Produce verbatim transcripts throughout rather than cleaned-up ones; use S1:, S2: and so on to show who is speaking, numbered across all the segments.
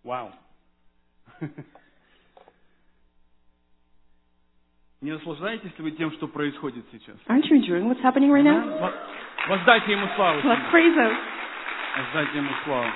S1: Вау. Не наслаждаетесь ли вы тем, что происходит сейчас?
S2: Aren't you enjoying what's happening right now?
S1: Во- Воздайте Ему славу.
S2: Let's praise Him.
S1: Воздайте Ему славу.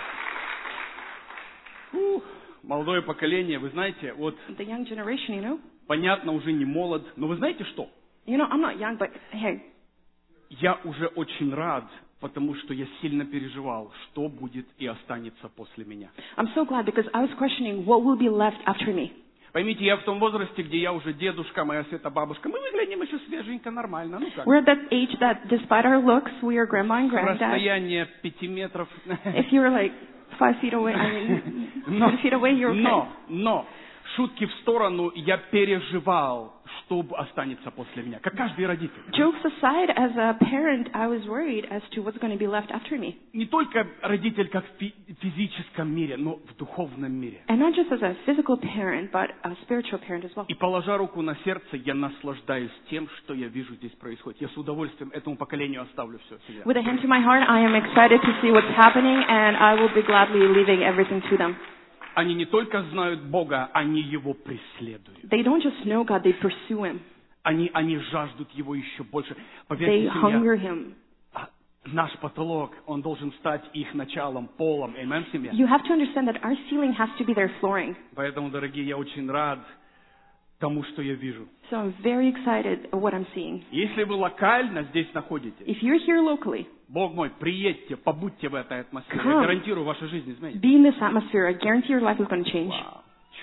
S1: Ух, молодое поколение, вы знаете, вот
S2: The young generation, you know?
S1: понятно, уже не молод, но вы знаете что?
S2: You know, I'm not young, but hey,
S1: Я уже очень рад, потому что я сильно переживал, что будет и останется после меня.
S2: I'm so glad because I was questioning what will be left after me.
S1: Поймите, я в том возрасте, где я уже дедушка, моя Света бабушка. Мы выглядим еще свеженько, нормально. Ну как?
S2: We're at that age that despite our looks, we are grandma and granddad.
S1: Расстояние пяти метров.
S2: If you were like five feet away, I mean,
S1: Но,
S2: ten feet away, you're okay.
S1: но, но, шутки в сторону, я переживал, что останется после меня, как каждый родитель.
S2: Jokes aside, as a parent, I was worried as to what's going to be left after me.
S1: Не только родитель как в фи- физическом мире, но в духовном мире.
S2: And not just as a physical parent, but a spiritual parent as well.
S1: И положа руку на сердце, я наслаждаюсь тем, что я вижу здесь происходит. Я с удовольствием этому поколению оставлю все себе.
S2: With a hand to my heart, I am excited to see what's happening, and I will be gladly leaving everything to them.
S1: Они не только знают Бога, они Его преследуют.
S2: They don't just know God, they pursue Him.
S1: Они, они жаждут Его еще больше.
S2: They
S1: Поверьте,
S2: hunger
S1: семья,
S2: Him.
S1: а, наш потолок, он должен стать их началом, полом. Аминь, семья.
S2: You have to understand that our ceiling has to be their flooring.
S1: Поэтому, дорогие, я очень рад тому, что я вижу.
S2: So I'm very excited at what I'm seeing.
S1: Если вы локально здесь находитесь,
S2: If you're here locally,
S1: Бог мой, приедьте, побудьте в этой атмосфере. Я
S2: Come.
S1: гарантирую, ваша жизнь изменится.
S2: be in this atmosphere. I guarantee your life is going to change.
S1: Вау.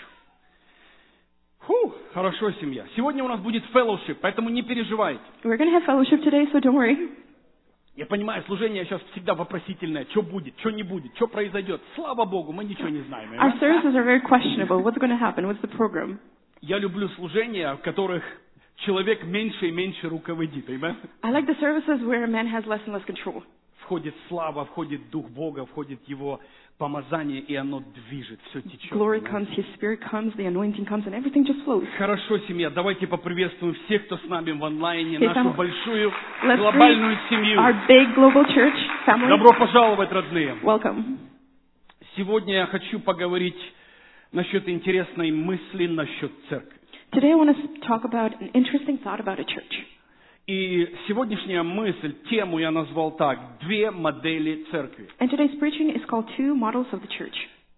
S1: Фу, хорошо, семья. Сегодня у нас будет fellowship, поэтому не переживайте.
S2: We're going to have fellowship today, so don't worry.
S1: Я понимаю, служение сейчас всегда вопросительное. Что будет, что не будет, что произойдет. Слава Богу, мы ничего не знаем.
S2: Our
S1: Аминь.
S2: services are very questionable. What's going to happen? What's the program?
S1: Я люблю служения, в которых человек меньше и меньше руководит. Аминь.
S2: I like the services where a man has less and less control.
S1: Входит слава, входит Дух Бога, входит Его помазание, и оно движет, все течет.
S2: Glory
S1: Аминь.
S2: comes, His Spirit comes, the anointing comes, and everything just flows.
S1: Хорошо, семья, давайте поприветствуем всех, кто с нами в онлайне,
S2: Okay,
S1: нашу
S2: fam-
S1: большую
S2: Let's
S1: глобальную
S2: greet
S1: семью.
S2: our big global church family.
S1: Добро пожаловать, родные!
S2: Welcome.
S1: Сегодня я хочу поговорить насчет интересной мысли насчет церкви.
S2: Today I want to talk about an interesting thought about a church.
S1: И сегодняшняя мысль, тему я назвал так: две модели церкви.
S2: And today's preaching is called Two Models of the Church.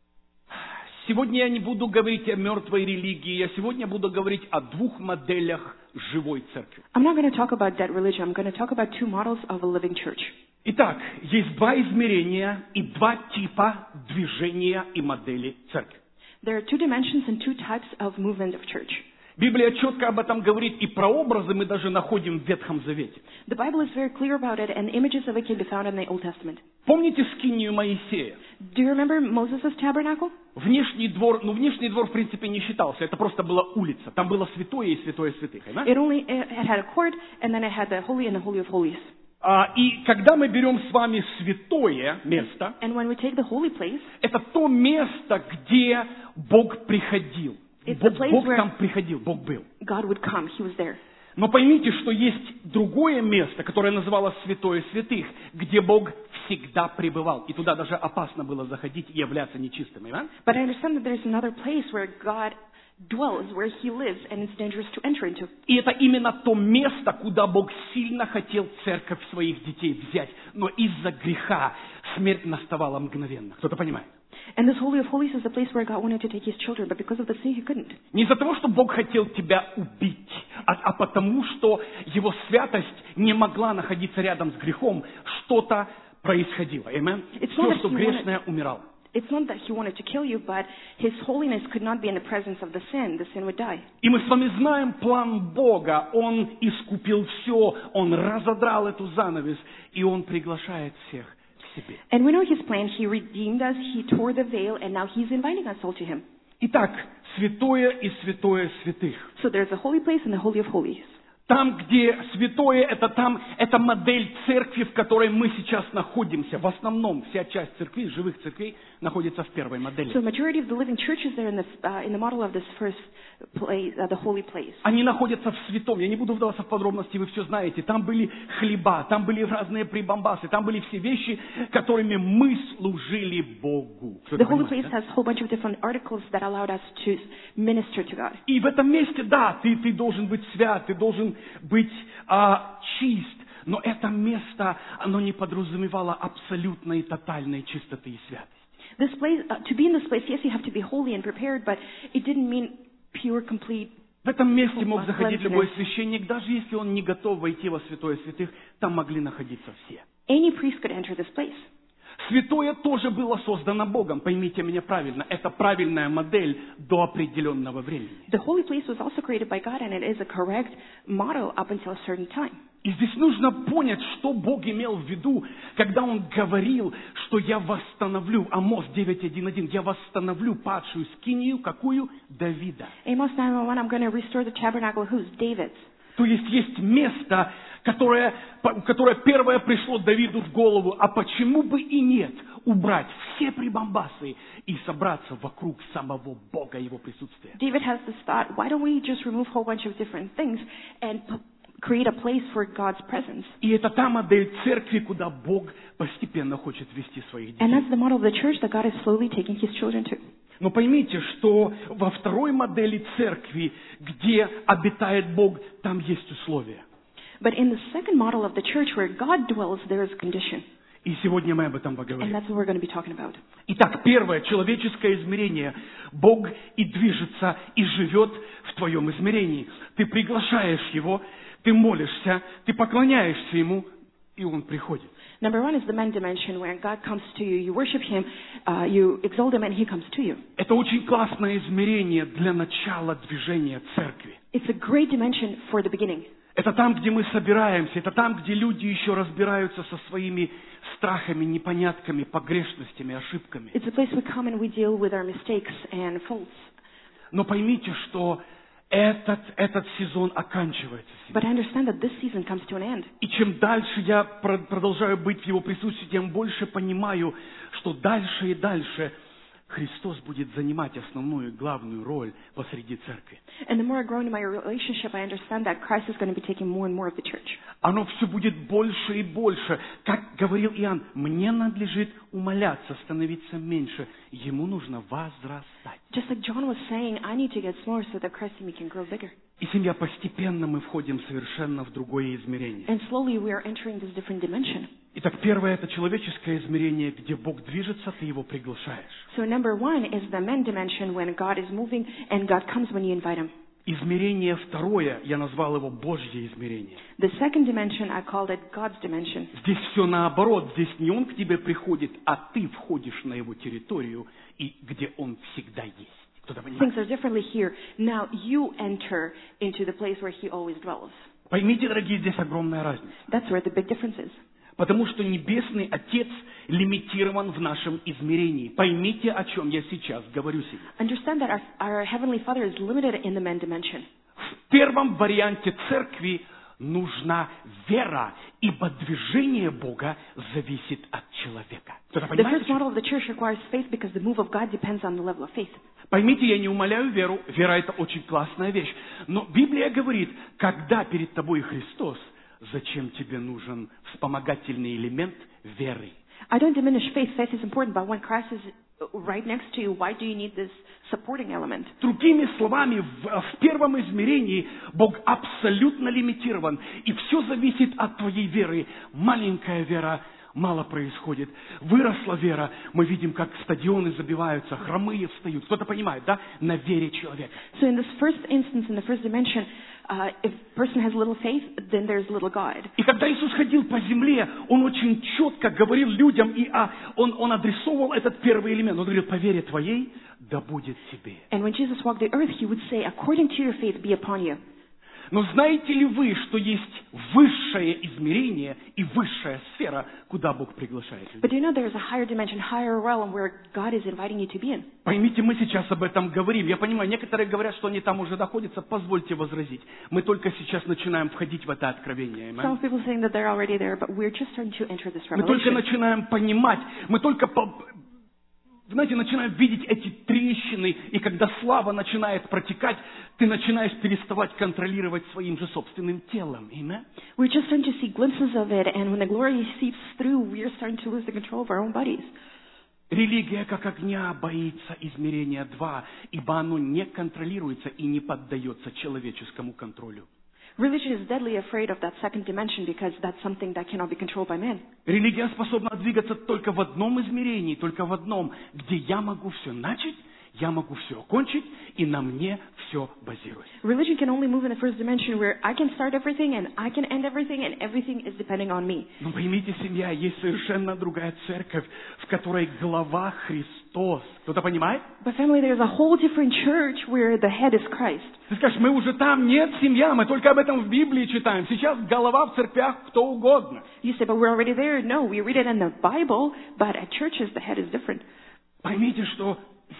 S1: Сегодня я не буду говорить о мертвой религии, я сегодня буду говорить о двух моделях живой церкви.
S2: I'm not going to talk about dead religion. I'm going to talk about two models of a living church.
S1: Итак, есть два измерения и два типа движения и модели церкви.
S2: There are two dimensions and two types of movement of church.
S1: Библия четко об этом говорит, и прообразы мы даже находим в Ветхом Завете.
S2: The Bible is very clear about it, and images of it can be found in the Old Testament.
S1: Помните скинию Моисея?
S2: Do you remember Moses' tabernacle?
S1: Внешний двор, ну внешний двор в принципе не считался, это просто была улица. Там было святое и святое святых. Да?
S2: It only it had a court, and then it had the holy and the holy of holies.
S1: А, и когда мы берем с вами святое место,
S2: And when we take the holy place,
S1: это то место, где Бог приходил.
S2: It's
S1: Бог,
S2: the place
S1: Бог
S2: where-
S1: там приходил, Бог был.
S2: God would come. He was there.
S1: Но поймите, что есть другое место, которое называлось святое святых, где Бог всегда пребывал. И туда даже опасно было заходить и являться нечистым. Да?
S2: But I understand that there's another place where God dwells, where He lives, and it's dangerous to enter into.
S1: И это именно то место, куда Бог сильно хотел церковь своих детей взять. Но из-за греха смерть наставала мгновенно. Кто-то понимает?
S2: And this Holy of Holies is the place where God wanted to take His children, but because of the sin, He couldn't.
S1: Не из-за того, что Бог хотел тебя убить, а, а потому, что Его святость не могла находиться рядом с грехом. Что-то происходило. Аминь.
S2: It's not
S1: Все,
S2: that
S1: что
S2: he
S1: грешное, умирало.
S2: It's not that He wanted to kill you, but His holiness could not be in the presence of the sin. The sin would die.
S1: И мы с вами знаем план Бога. Он искупил все, Он разодрал эту занавес, и Он приглашает всех к себе.
S2: And we know His plan. He redeemed us, He tore the veil, and now He's inviting us all to Him.
S1: Итак, святое и святое святых.
S2: So there's a holy place and the Holy of Holies.
S1: Там, где святое, это там, это модель церкви, в которой мы сейчас находимся. В основном вся часть церкви, живых церквей, находится в первой модели.
S2: So the majority of the living churches there in the uh, in the model of this first place, uh, the holy place.
S1: Они находятся в святом. Я не буду вдаваться в подробности, вы все знаете. Там были хлеба, там были разные прибамбасы, там были все вещи, которыми мы служили Богу.
S2: The holy place has a whole bunch of different articles that allowed us to minister to God.
S1: И в этом месте, да, ты, ты должен быть свят, ты должен быть а, чист, но это место, оно не подразумевало абсолютной и тотальной чистоты и святости.
S2: This place, uh, to be in this place, yes, you have to be holy and prepared, but it didn't mean pure, complete.
S1: В этом месте мог заходить любой священник, даже если он не готов войти во святое святых, там могли находиться все.
S2: Any priest could enter this place.
S1: Святое тоже было создано Богом, поймите меня правильно, это правильная модель до определенного времени.
S2: The holy place was also created by God, and it is a correct model up until a certain time.
S1: И здесь нужно понять, что Бог имел в виду, когда Он говорил, что я восстановлю, Амос девять один один, я восстановлю падшую скинию, какую? Давида.
S2: Amos nine one one, I'm going to restore the tabernacle, who's David's.
S1: То есть есть место, которое, которое первое пришло Давиду в голову, а почему бы и нет, убрать все прибамбасы и собраться вокруг самого Бога, Его присутствия.
S2: David has this thought, why don't we just remove a whole bunch of different things and create a place for God's presence?
S1: И это та модель церкви, куда Бог постепенно хочет вести своих детей.
S2: And that's the model of the church that God is slowly taking His children to.
S1: Но поймите, что во второй модели церкви, где обитает Бог, там есть условия.
S2: But in the second model of the church where God dwells, there is a condition.
S1: И сегодня мы об этом
S2: And
S1: поговорим.
S2: that's what we're going to be talking about.
S1: Итак, первое, человеческое измерение. Бог и движется, и живет в твоем измерении. Ты приглашаешь Его, ты молишься, ты поклоняешься Ему, и Он приходит.
S2: Number one is the man dimension, where God comes to you, you worship Him, uh, you exalt Him, and He comes to you.
S1: Это очень классное измерение для начала движения церкви.
S2: It's a great dimension for the beginning.
S1: Это там, где мы собираемся, это там, где люди еще разбираются со своими страхами, непонятками, погрешностями, ошибками.
S2: It's a place we come and we deal with our mistakes and faults.
S1: Но поймите, что этот, этот сезон оканчивается.
S2: But I understand that this season comes to an end.
S1: И чем дальше я продолжаю быть в Его присутствии, тем больше понимаю, что дальше и дальше Христос будет занимать основную, главную роль посреди церкви.
S2: And the more I grow in my relationship, I understand that Christ is going to be taking more and more of the church.
S1: Оно все будет больше и больше. Как говорил Иоанн, мне надлежит умоляться, становиться меньше. Ему нужно возрастать.
S2: Just like John was saying, I need to get smaller so that Christ in me can grow bigger.
S1: И семья, постепенно мы входим совершенно в другое измерение.
S2: And slowly we are entering this different dimension.
S1: Итак, первое – это человеческое измерение, где Бог движется, ты Его приглашаешь.
S2: So number one is the man dimension, when God is moving and God comes when you invite Him.
S1: Измерение второе, я назвал его Божье измерение.
S2: The second dimension, I called it God's dimension.
S1: Здесь все наоборот. Здесь не Он к тебе приходит, а ты входишь на Его территорию, и где Он всегда есть. Кто-то
S2: Things
S1: понимает?
S2: are differently here. Now you enter into the place where He always dwells.
S1: Поймите, дорогие, здесь огромная разница.
S2: That's where the big difference is.
S1: Потому что Небесный Отец лимитирован в нашем измерении. Поймите, о чем я сейчас говорю себе.
S2: Understand that our, our Heavenly Father is limited in the man dimension.
S1: В первом варианте церкви нужна вера, ибо движение Бога зависит от человека. Кто-то
S2: The
S1: понимает?
S2: first model of the church requires faith because the move of God depends on the level of faith.
S1: Поймите, я не умаляю веру. Вера – это очень классная вещь. Но Библия говорит, когда перед тобой Христос, зачем тебе нужен вспомогательный элемент веры?
S2: I don't diminish faith. Faith is important, but when Christ is right next to you, why do you need this supporting element?
S1: Другими словами, в, в первом измерении Бог абсолютно лимитирован, и все зависит от твоей веры. Маленькая вера, мало происходит. Выросла вера, мы видим, как стадионы забиваются, хромые встают. Кто-то понимает, да? На вере человека.
S2: So in this first instance, in the first dimension, uh, if a person has little faith, then there's little God.
S1: И когда Иисус ходил по земле, Он очень четко говорил людям, и а, он, он адресовал этот первый элемент. Он говорил, по вере твоей да будет тебе.
S2: And when Jesus walked the earth, He would say, according to your faith, be upon you.
S1: Но знаете ли вы, что есть высшее измерение и высшая сфера, куда Бог приглашает людей?
S2: But do you know there is a higher dimension, higher realm where God is inviting you to be in?
S1: Поймите, мы сейчас об этом говорим. Я понимаю, некоторые говорят, что они там уже находятся. Позвольте возразить. Мы только сейчас начинаем входить в это откровение.
S2: Some
S1: Amen?
S2: people saying that they're already there, but we're just starting to enter this
S1: Мы только
S2: revelation.
S1: начинаем понимать. Мы только, по- знаете, начинаем видеть эти трещины. И когда слава начинает протекать, ты начинаешь переставать контролировать своим же собственным телом. Amen?
S2: We're just starting to see glimpses of it, and when the glory seeps through, we're starting to lose the control of our own bodies.
S1: Религия, как огня, боится измерения два, ибо оно не контролируется и не поддается человеческому контролю.
S2: Religion is deadly afraid of that second dimension because that's something that cannot be controlled by man.
S1: Религия способна двигаться только в одном измерении, только в одном, где я могу все начать, я могу все окончить, и на мне все базируется.
S2: Religion can only move in the first dimension where I can start everything and I can end everything and everything is depending on me.
S1: Но поймите, семья, есть совершенно другая церковь, в которой глава Христос. Кто-то понимает?
S2: But family, there's a whole different church where the head is Christ.
S1: Ты скажешь, мы уже там, нет, семья, мы только об этом в Библии читаем. Сейчас голова в церквях кто угодно.
S2: You say, but we're already there. No, we read it in the Bible, but at churches the head is different.
S1: Поймите, что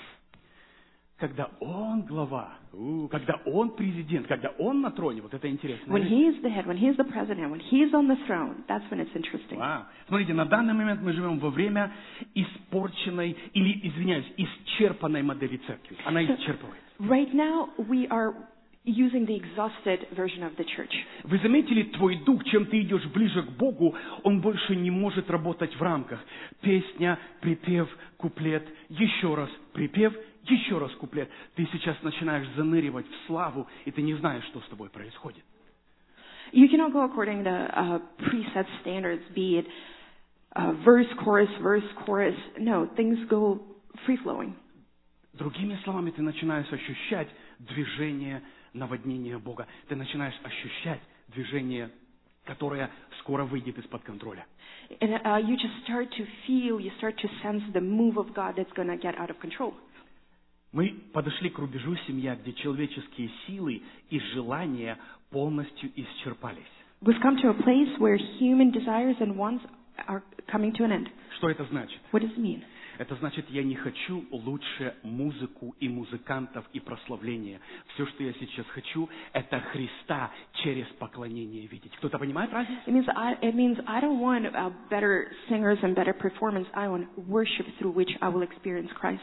S1: когда он глава, у, когда он президент, когда он на троне, вот это интересно.
S2: When he is the head, when he is the president, when he is on the throne, that's when it's interesting.
S1: Вау. Смотрите, на данный момент мы живем во время испорченной, или, извиняюсь, исчерпанной модели церкви. Она исчерпывается.
S2: Right now, we are using the exhausted version of the church.
S1: Вы заметили, твой дух, чем ты идешь ближе к Богу, он больше не может работать в рамках. Песня, припев, куплет, еще раз припев, еще раз куплет. Ты сейчас начинаешь заныривать в славу, и ты не знаешь, что с тобой происходит.
S2: You cannot go according to uh, preset standards, be it uh, verse, chorus, verse, chorus. No, things go free-flowing.
S1: Другими словами, ты начинаешь ощущать движение наводнения Бога. Ты начинаешь ощущать движение, которое скоро выйдет из-под контроля.
S2: And uh, you just start to feel, you start to sense the move of God that's going to get out of control.
S1: Мы подошли к рубежу, семья, где человеческие силы и желания полностью исчерпались.
S2: We've come to a place where human desires and wants are coming to an end.
S1: Что это значит?
S2: What does it mean?
S1: Это значит, я не хочу лучше музыку и музыкантов и прославления. Все, что я сейчас хочу, это Христа через поклонение видеть. Кто-то понимает разницу?
S2: It means I, it means I don't want uh, better singers and better performance. I want worship through which I will experience Christ.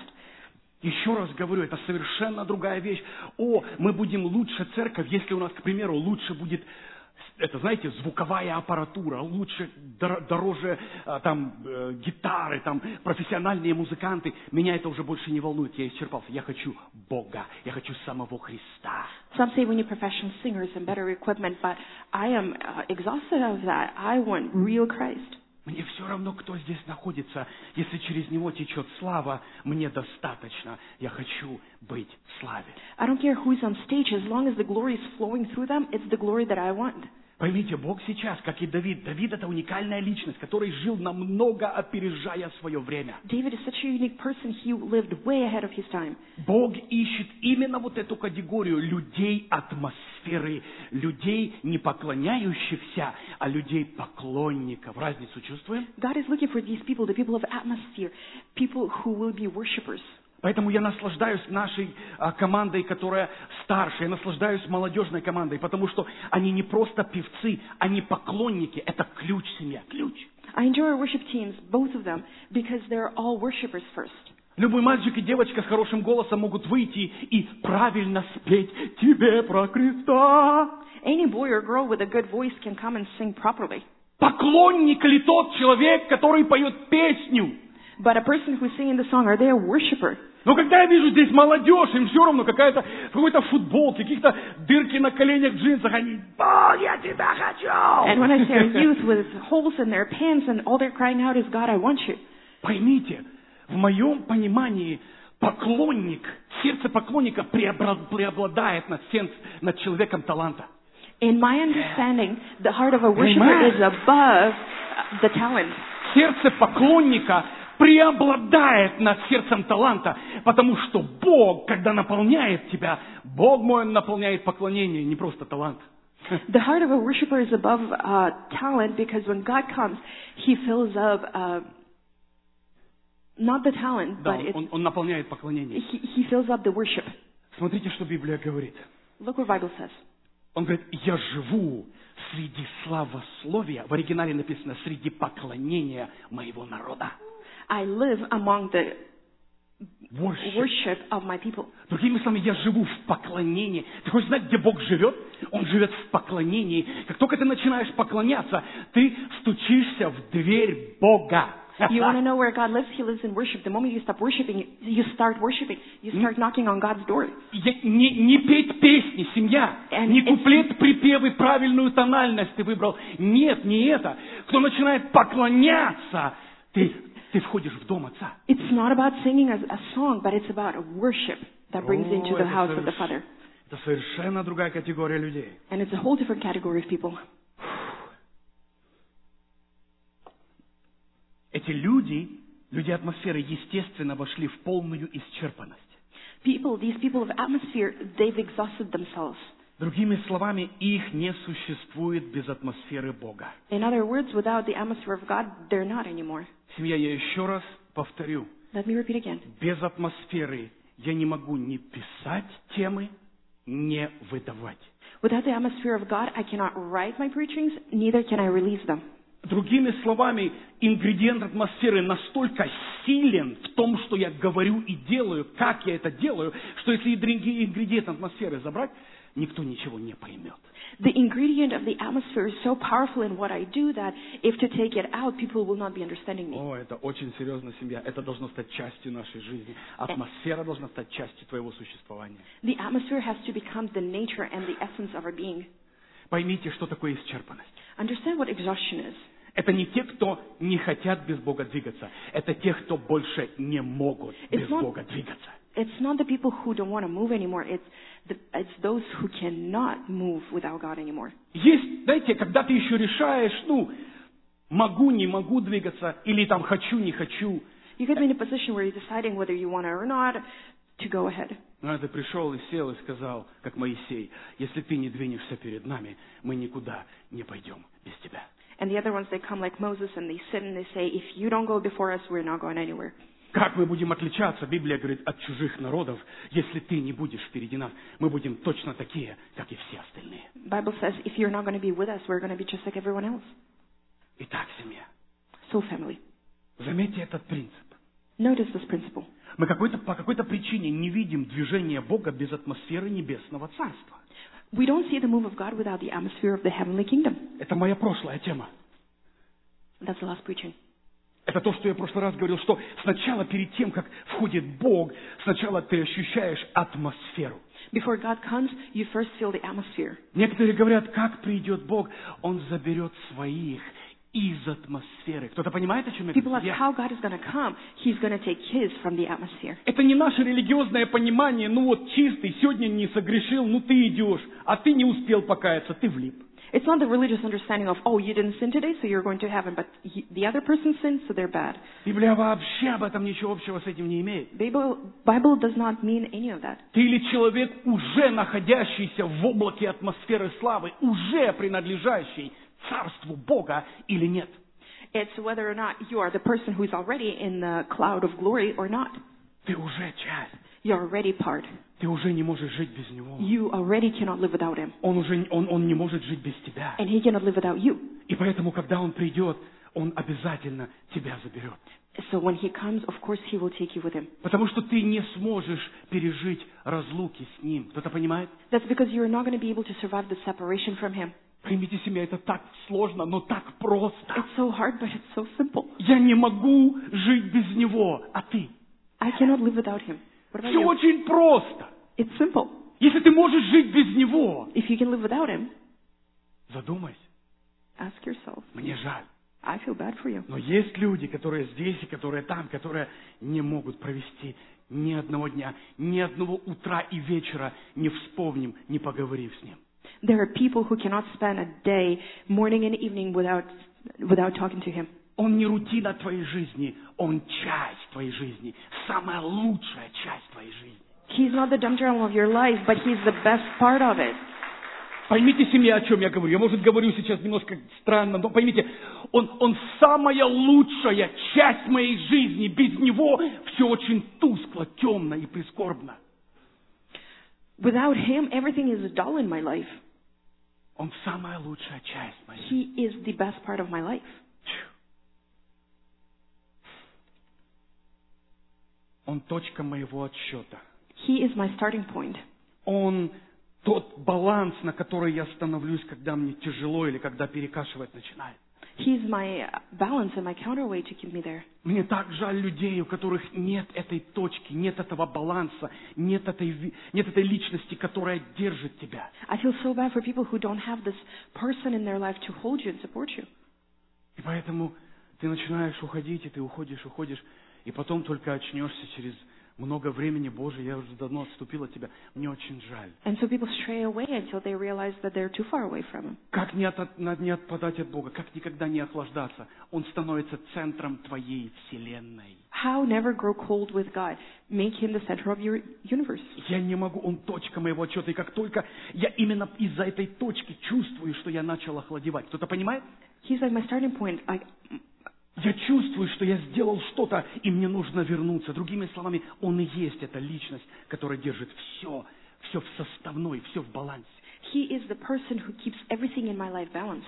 S1: Еще раз говорю, это совершенно другая вещь. О, мы будем лучше церковь, если у нас, к примеру, лучше будет, это, знаете, звуковая аппаратура, лучше, дор- дороже а, там э, гитары, там профессиональные музыканты. Меня это уже больше не волнует, я исчерпался. Я хочу Бога, я хочу самого Христа.
S2: Some say we need professional singers and better equipment, but I am uh, exhausted of that. I want real Christ.
S1: Мне все равно, кто здесь находится. Если через него течет слава, мне достаточно. Я хочу быть в славе.
S2: I don't care who's on stage. As long as the glory is flowing through them, it's the glory that I want.
S1: Поймите, Бог сейчас, как и Давид. Давид — это уникальная личность, который жил намного опережая свое время.
S2: David is such a unique person. He lived way ahead of his time.
S1: Бог ищет именно вот эту категорию людей атмосферы, людей не поклоняющихся, а людей поклонников. Разницу чувствуем?
S2: God is looking for these people, the people of atmosphere, people who will be worshipers.
S1: Поэтому я наслаждаюсь нашей а, командой, которая старше, я наслаждаюсь молодежной командой, потому что они не просто певцы, они поклонники. Это ключ, семья, ключ.
S2: I enjoy our worship teams, both of them, because they're all worshipers first.
S1: Любой мальчик и девочка с хорошим голосом могут выйти и правильно спеть «Тебе про Христа».
S2: Any boy or girl with a good voice can come and sing properly.
S1: Поклонник ли тот человек, который поет песню?
S2: But a person who's singing the song, are they a worshiper?
S1: Но когда я вижу здесь молодежь, им все равно какая-то, в какой-то футболке, каких-то дырки на коленях, джинсах, они «Бог, я тебя хочу!»
S2: And when I see a youth with holes in their pants and all they're crying out is, God, I want you.
S1: Поймите, в моем понимании поклонник, сердце поклонника преобладает над, сердцем, над человеком таланта.
S2: In my understanding, the heart of a worshiper is above the talent.
S1: Сердце поклонника преобладает над сердцем таланта, потому что Бог, когда наполняет тебя, Бог мой наполняет поклонение, не просто талант.
S2: The heart of a worshiper is above uh, talent because when God comes, He fills up uh, not the talent,
S1: Да,
S2: but it's,
S1: он, он наполняет поклонение.
S2: he, he fills up the worship.
S1: Смотрите, что Библия говорит.
S2: Look what Bible says.
S1: Он говорит, я живу среди славословия, в оригинале написано, среди поклонения моего народа.
S2: I live among the
S1: Worship.
S2: worship of my people.
S1: Другими словами, я живу в поклонении. Ты хочешь знать, где Бог живет? Он живет в поклонении. Как только ты начинаешь поклоняться, ты стучишься в дверь Бога.
S2: You want to know where God lives? He lives in worship. The moment you stop worshiping, you start worshiping. You start knocking on God's door.
S1: Я- Не, не петь песни, семья.
S2: And
S1: Не
S2: it's-
S1: куплет, припевы, правильную тональность ты выбрал. Нет, не это. Кто начинает поклоняться, ты, ты входишь в дом Отца.
S2: It's not about singing a, a song, but it's about a worship that brings
S1: О,
S2: into the
S1: это
S2: house of the
S1: соверш-
S2: Father.
S1: Это совершенно другая категория людей.
S2: And it's a whole different category of people.
S1: Эти люди, люди атмосферы, естественно, вошли в полную исчерпанность.
S2: People, these people of atmosphere, they've exhausted themselves.
S1: Другими словами, их не существует без атмосферы Бога.
S2: In other words, without the atmosphere of God, they're not anymore.
S1: Семья, я еще раз повторю.
S2: Let me repeat again.
S1: Без атмосферы я не могу ни писать темы, не выдавать.
S2: Without the atmosphere of God, I cannot write my preachings, neither can I release them.
S1: Другими словами, ингредиент атмосферы настолько силен в том, что я говорю и делаю, как я это делаю, что если ингредиент атмосферы забрать, никто ничего не поймет.
S2: The ingredient of the atmosphere is so powerful in what I do that if to take it out, people will not be understanding me.
S1: О, это очень серьезная семья. Это должно стать частью нашей жизни. Атмосфера должна стать частью твоего существования.
S2: The atmosphere has to become the nature and the essence of our being.
S1: Поймите, что такое исчерпанность.
S2: Understand what exhaustion is.
S1: Это не те, кто не хотят без Бога двигаться. Это те, кто больше не могут без
S2: It's not-
S1: Бога двигаться.
S2: It's not the people who don't want to move anymore. It's the, it's those who cannot move without God anymore.
S1: Есть, знаете, когда ты еще решаешь, ну, могу, не могу двигаться, или там хочу, не хочу.
S2: You could be in a position where you're deciding whether you want to or not to go ahead.
S1: Ну, а ты пришел и сел и сказал, как Моисей, если ты не двинешься перед нами, мы никуда не пойдем без тебя.
S2: And the other ones, they come like Moses and they sit and they say, if you don't go before us, we're not going anywhere.
S1: Как мы будем отличаться, Библия говорит, от чужих народов, если ты не будешь впереди нас? Мы будем точно такие, как и все остальные.
S2: Bible says, if you're not going to be with us, we're going to be just like everyone else.
S1: Итак, семья,
S2: So family,
S1: заметьте этот принцип.
S2: notice this principle.
S1: Мы какой-то, по какой-то причине не видим движения Бога без атмосферы небесного царства.
S2: We don't see the move of God without the atmosphere of the heavenly kingdom.
S1: Это моя прошлая тема.
S2: That's the last preaching.
S1: Это то, что я в прошлый раз говорил, что сначала перед тем, как входит Бог, сначала ты ощущаешь атмосферу.
S2: Before God comes, you first feel the atmosphere.
S1: Некоторые говорят, как придет Бог, Он заберет своих из атмосферы. Кто-то понимает, о чем я
S2: People ask
S1: говорю?
S2: how God is going to come. He's going to take his from the atmosphere.
S1: Это не наше религиозное понимание, ну вот чистый, сегодня не согрешил, ну ты идешь, а ты не успел покаяться, ты влип.
S2: It's not the religious understanding of, oh, you didn't sin today, so you're going to heaven, but he, the other person sinned, so they're bad.
S1: Библия вообще об этом ничего общего с этим не имеет.
S2: Bible, Bible does not mean any of that.
S1: Ты или человек, уже находящийся в облаке атмосферы славы, уже принадлежащий Царству Бога или нет.
S2: It's whether or not you are the person who's already in the cloud of glory or not.
S1: Ты уже часть.
S2: You're already part.
S1: Ты уже не можешь жить без Него.
S2: You already cannot live without him.
S1: Он уже он, он не может жить без тебя.
S2: And he cannot live without you.
S1: И поэтому, когда Он придет, Он обязательно тебя заберет.
S2: So when he comes, of course, he will take you with him.
S1: Потому что ты не сможешь пережить разлуки с Ним. Кто-то понимает?
S2: That's because you're not going to be able to survive the separation from him.
S1: Поймите себя, это так сложно, но так просто.
S2: It's so hard, but it's so simple.
S1: Я не могу жить без Него, а ты?
S2: I cannot live without him. What about
S1: Все
S2: you?
S1: очень просто.
S2: It's simple.
S1: Если ты можешь жить без Него,
S2: If you can live without him,
S1: задумайся,
S2: ask yourself,
S1: мне жаль.
S2: I feel bad for you.
S1: Но есть люди, которые здесь и которые там, которые не могут провести ни одного дня, ни одного утра и вечера, не вспомним, не поговорив с Ним.
S2: There are people who cannot spend a day, morning and evening, without, without talking to him.
S1: Он не рутина твоей жизни, Он часть твоей жизни, самая лучшая часть твоей жизни.
S2: He's not the dumb drum of your life, but he's the best part of it.
S1: Поймите, семья, о чем я говорю. Я, может, говорю сейчас немножко странно, но поймите, он, он самая лучшая часть моей жизни. Без Него все очень тускло, темно и прискорбно.
S2: Without him, everything is dull in my life.
S1: Он самая лучшая часть моей жизни.
S2: He is the best part of my life.
S1: Он точка моего отсчета.
S2: He is my starting point.
S1: Он тот баланс, на который я становлюсь, когда мне тяжело или когда перекашивать начинает.
S2: He's my balance and my counterweight to keep me there.
S1: Мне так жаль людей, у которых нет этой точки, нет этого баланса, нет этой, ви- нет этой личности, которая держит тебя.
S2: I feel so bad for people who don't have this person in their life to hold you and support you.
S1: И поэтому ты начинаешь уходить, и ты уходишь, уходишь, и потом только очнешься через много времени. Боже, я уже давно отступил от тебя. Мне очень жаль.
S2: And so people stray away until they realize that they're too far away from Him.
S1: Как не, от- не отпадать от Бога, как никогда не охлаждаться. Он становится центром твоей вселенной.
S2: How never grow cold with God? Make Him the center of your universe.
S1: Я не могу, он точка моего отчета. И как только я именно из-за этой точки чувствую, что я начал охладевать. Кто-то понимает?
S2: He's like my starting point. I,
S1: Я чувствую, что я сделал что-то, и мне нужно вернуться. Другими словами, он и есть эта личность, которая держит все, все в составной, все в балансе.
S2: He is the person who keeps everything in my life balanced.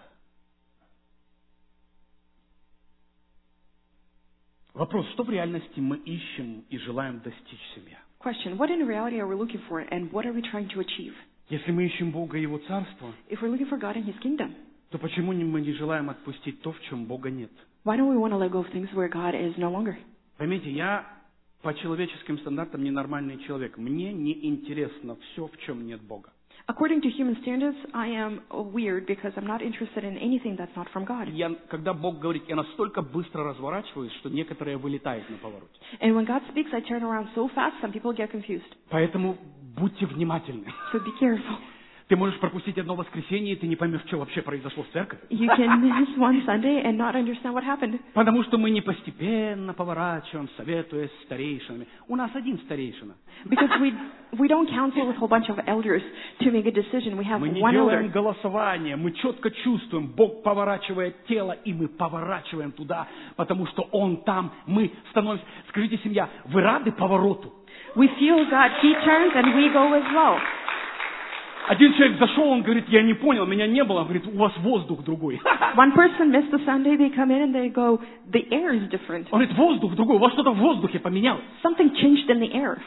S1: Вопрос, что в реальности мы ищем и желаем достичь в себе?
S2: Question, what in reality are we looking for and what are we trying to achieve?
S1: Если мы ищем Бога и Его Царство,
S2: If we're looking for God and His kingdom,
S1: то почему не- мы не желаем отпустить то, в чем Бога нет?
S2: why don't we want to let go of things where God is no longer?
S1: Поймите, я по человеческим стандартам ненормальный человек. Мне не интересно все, в чем нет Бога.
S2: According to human standards, I am weird because I'm not interested in anything that's not from God.
S1: Я, когда Бог говорит, я настолько быстро разворачиваюсь, что некоторые вылетают на повороте.
S2: And when God speaks, I turn around so fast, some people get confused.
S1: Поэтому будьте внимательны.
S2: So be careful.
S1: Ты можешь пропустить одно воскресенье, и ты не поймешь, что вообще произошло в церкви.
S2: You can miss one Sunday and not understand what happened.
S1: Потому что мы не постепенно поворачиваем, советуясь с старейшинами. У нас один старейшина.
S2: Because we we don't counsel with a whole bunch of elders to make a decision. We have
S1: Мы не
S2: one
S1: делаем
S2: elder.
S1: голосование, мы четко чувствуем, Бог поворачивает тело, и мы поворачиваем туда, потому что Он там, мы становимся... Скажите, семья, вы рады повороту?
S2: We feel God, He turns and we go as well.
S1: Один человек зашел, он говорит, я не понял, меня не было. Он говорит, у вас воздух другой.
S2: One person missed the Sunday, they come in and they go, the air is different.
S1: Он говорит, воздух другой, у вас что-то в воздухе поменялось.
S2: Something changed in the air.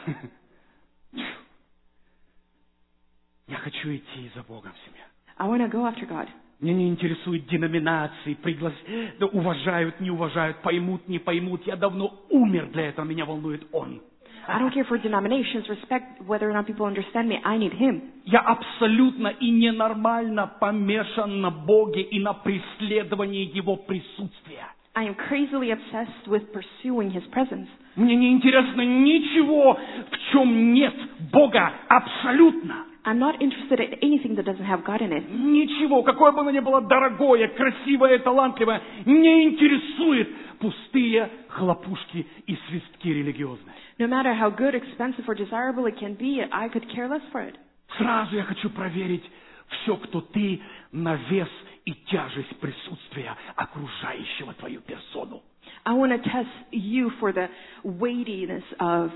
S1: Я хочу идти за Богом, семья.
S2: I want to go after God.
S1: Меня не интересуют деноминации, приглас... да, уважают, не уважают, поймут, не поймут. Я давно умер для этого, меня волнует Он.
S2: I don't care for denominations, respect whether or not people understand me. I need Him.
S1: Я абсолютно и ненормально помешан на Боге и на преследовании Его присутствия.
S2: I am crazily obsessed with pursuing His presence.
S1: Мне не интересно ничего, в чем нет Бога абсолютно.
S2: I'm not interested in anything that doesn't have God in it.
S1: Ничего, какое бы оно ни было дорогое, красивое, талантливое, не интересует пустые хлопушки и свистки религиозные.
S2: No matter how good, expensive, or desirable it can be, I could care less for it.
S1: Сразу я хочу проверить все, кто ты, на вес и тяжесть присутствия окружающего твою персону.
S2: I want to test you for the weightiness of